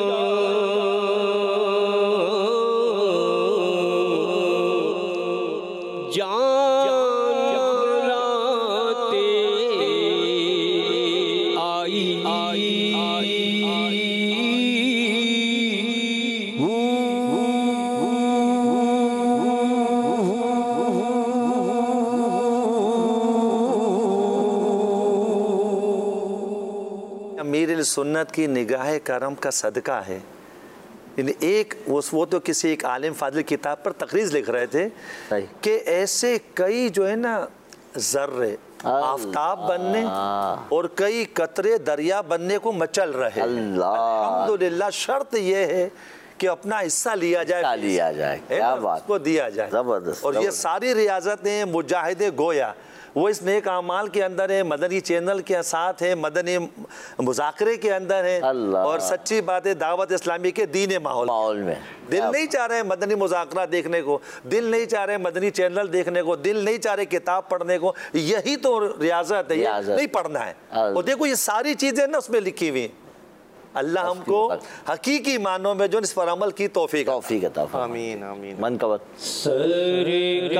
सुन्नत की निगाह करम का सदका है। एक वो तो किसी एक आलिम फाजिल किताब पर तकरीज़ लिख रहे थे कि ऐसे कई जो है ना ज़र्रे आफताब बनने और कई कतरे दरिया बनने को मचल रहे। अल्हम्दुलिल्लाह शर्त ये है कि अपना हिस्सा लिया जाए, क्या बात, उसको दिया जाए। जबरदस्त। और ये सारी रियाजतें मुजाहिदे गोया वो इस नेक अमाल के अंदर है, मदनी चैनल के साथ है, मदनी मुज़ाकरे के अंदर है, और सच्ची बात है दावत इस्लामी के दीन माहौल में दिल नहीं चाह रहे मदनी मुज़ाकरा देखने को, दिल नहीं चाह रहे मदनी चैनल देखने को, दिल नहीं चाह रहे किताब पढ़ने को, यही तो रियाजत है, ये नहीं पढ़ना है। और देखो ये सारी चीज़ें ना उसमें लिखी हुई। अल्लाह हमको हकीकी मानों में जो इस पर अमल की तौफीक अता फरमाए। आमीन आमीन। मन कवत सरकार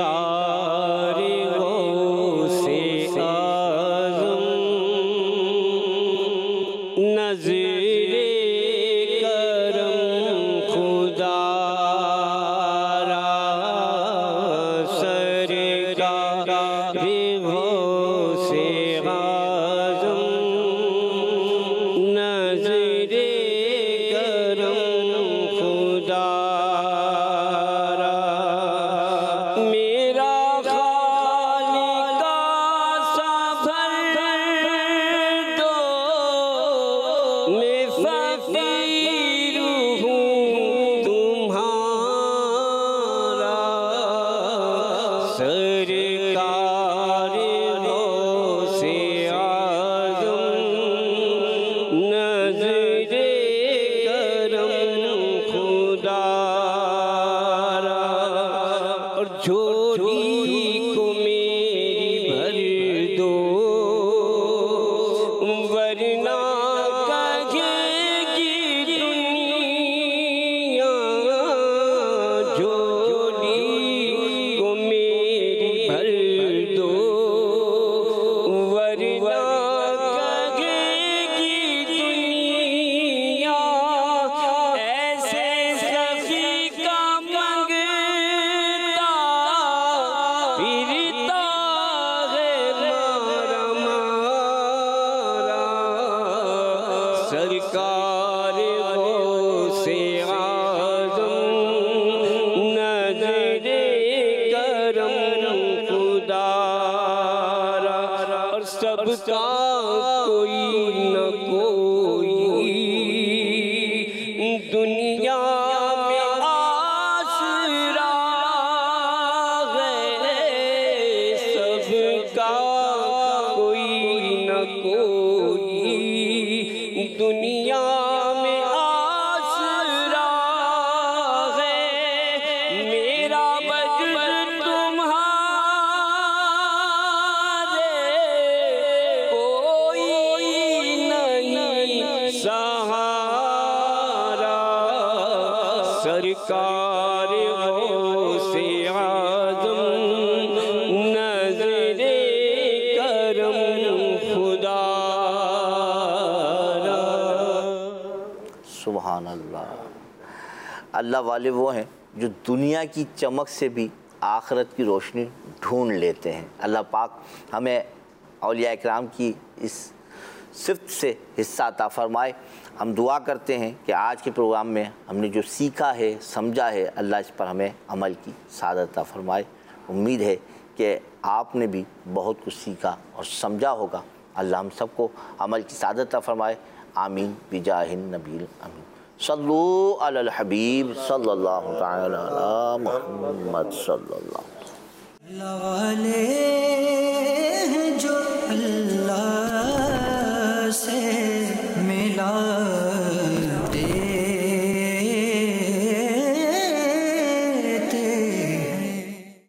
से आज़म नज़रे करम खुदारा, सरकार से आज़म नज़रे करम खुदारा, मेरा खालिका सफर दो, मैं फकीर हूँ तुम्हारा, सरकार सबका कोई न कोई दुनिया में आसरा है, सबका कोई न कोई दुनिया में आसरा है। मेरा वजूद तुम्हारे कोई नहीं सहारा, सरकार गौसे आज़म नज़रे करम खुदा। सुभान अल्लाह। अल्लाह वाले वो हैं जो दुनिया की चमक से भी आखिरत की रोशनी ढूंढ लेते हैं। अल्लाह पाक हमें औलिया इकराम की इस सिफ़त से हिस्सा अता फ़रमाए। हम दुआ करते हैं कि आज के प्रोग्राम में हमने जो सीखा है, समझा है, अल्लाह इस पर हमें अमल की सादत अता फ़रमाए। उम्मीद है कि आपने भी बहुत कुछ सीखा और समझा होगा। अल्लाह हम सबको अमल की सादत अता फ़रमाए। आमीन बिजाहिन नबील अमीन। सल्लु अलल हबीब सल्लल्लाहु तआला अला मुहम्मद सल्लल्लाहु।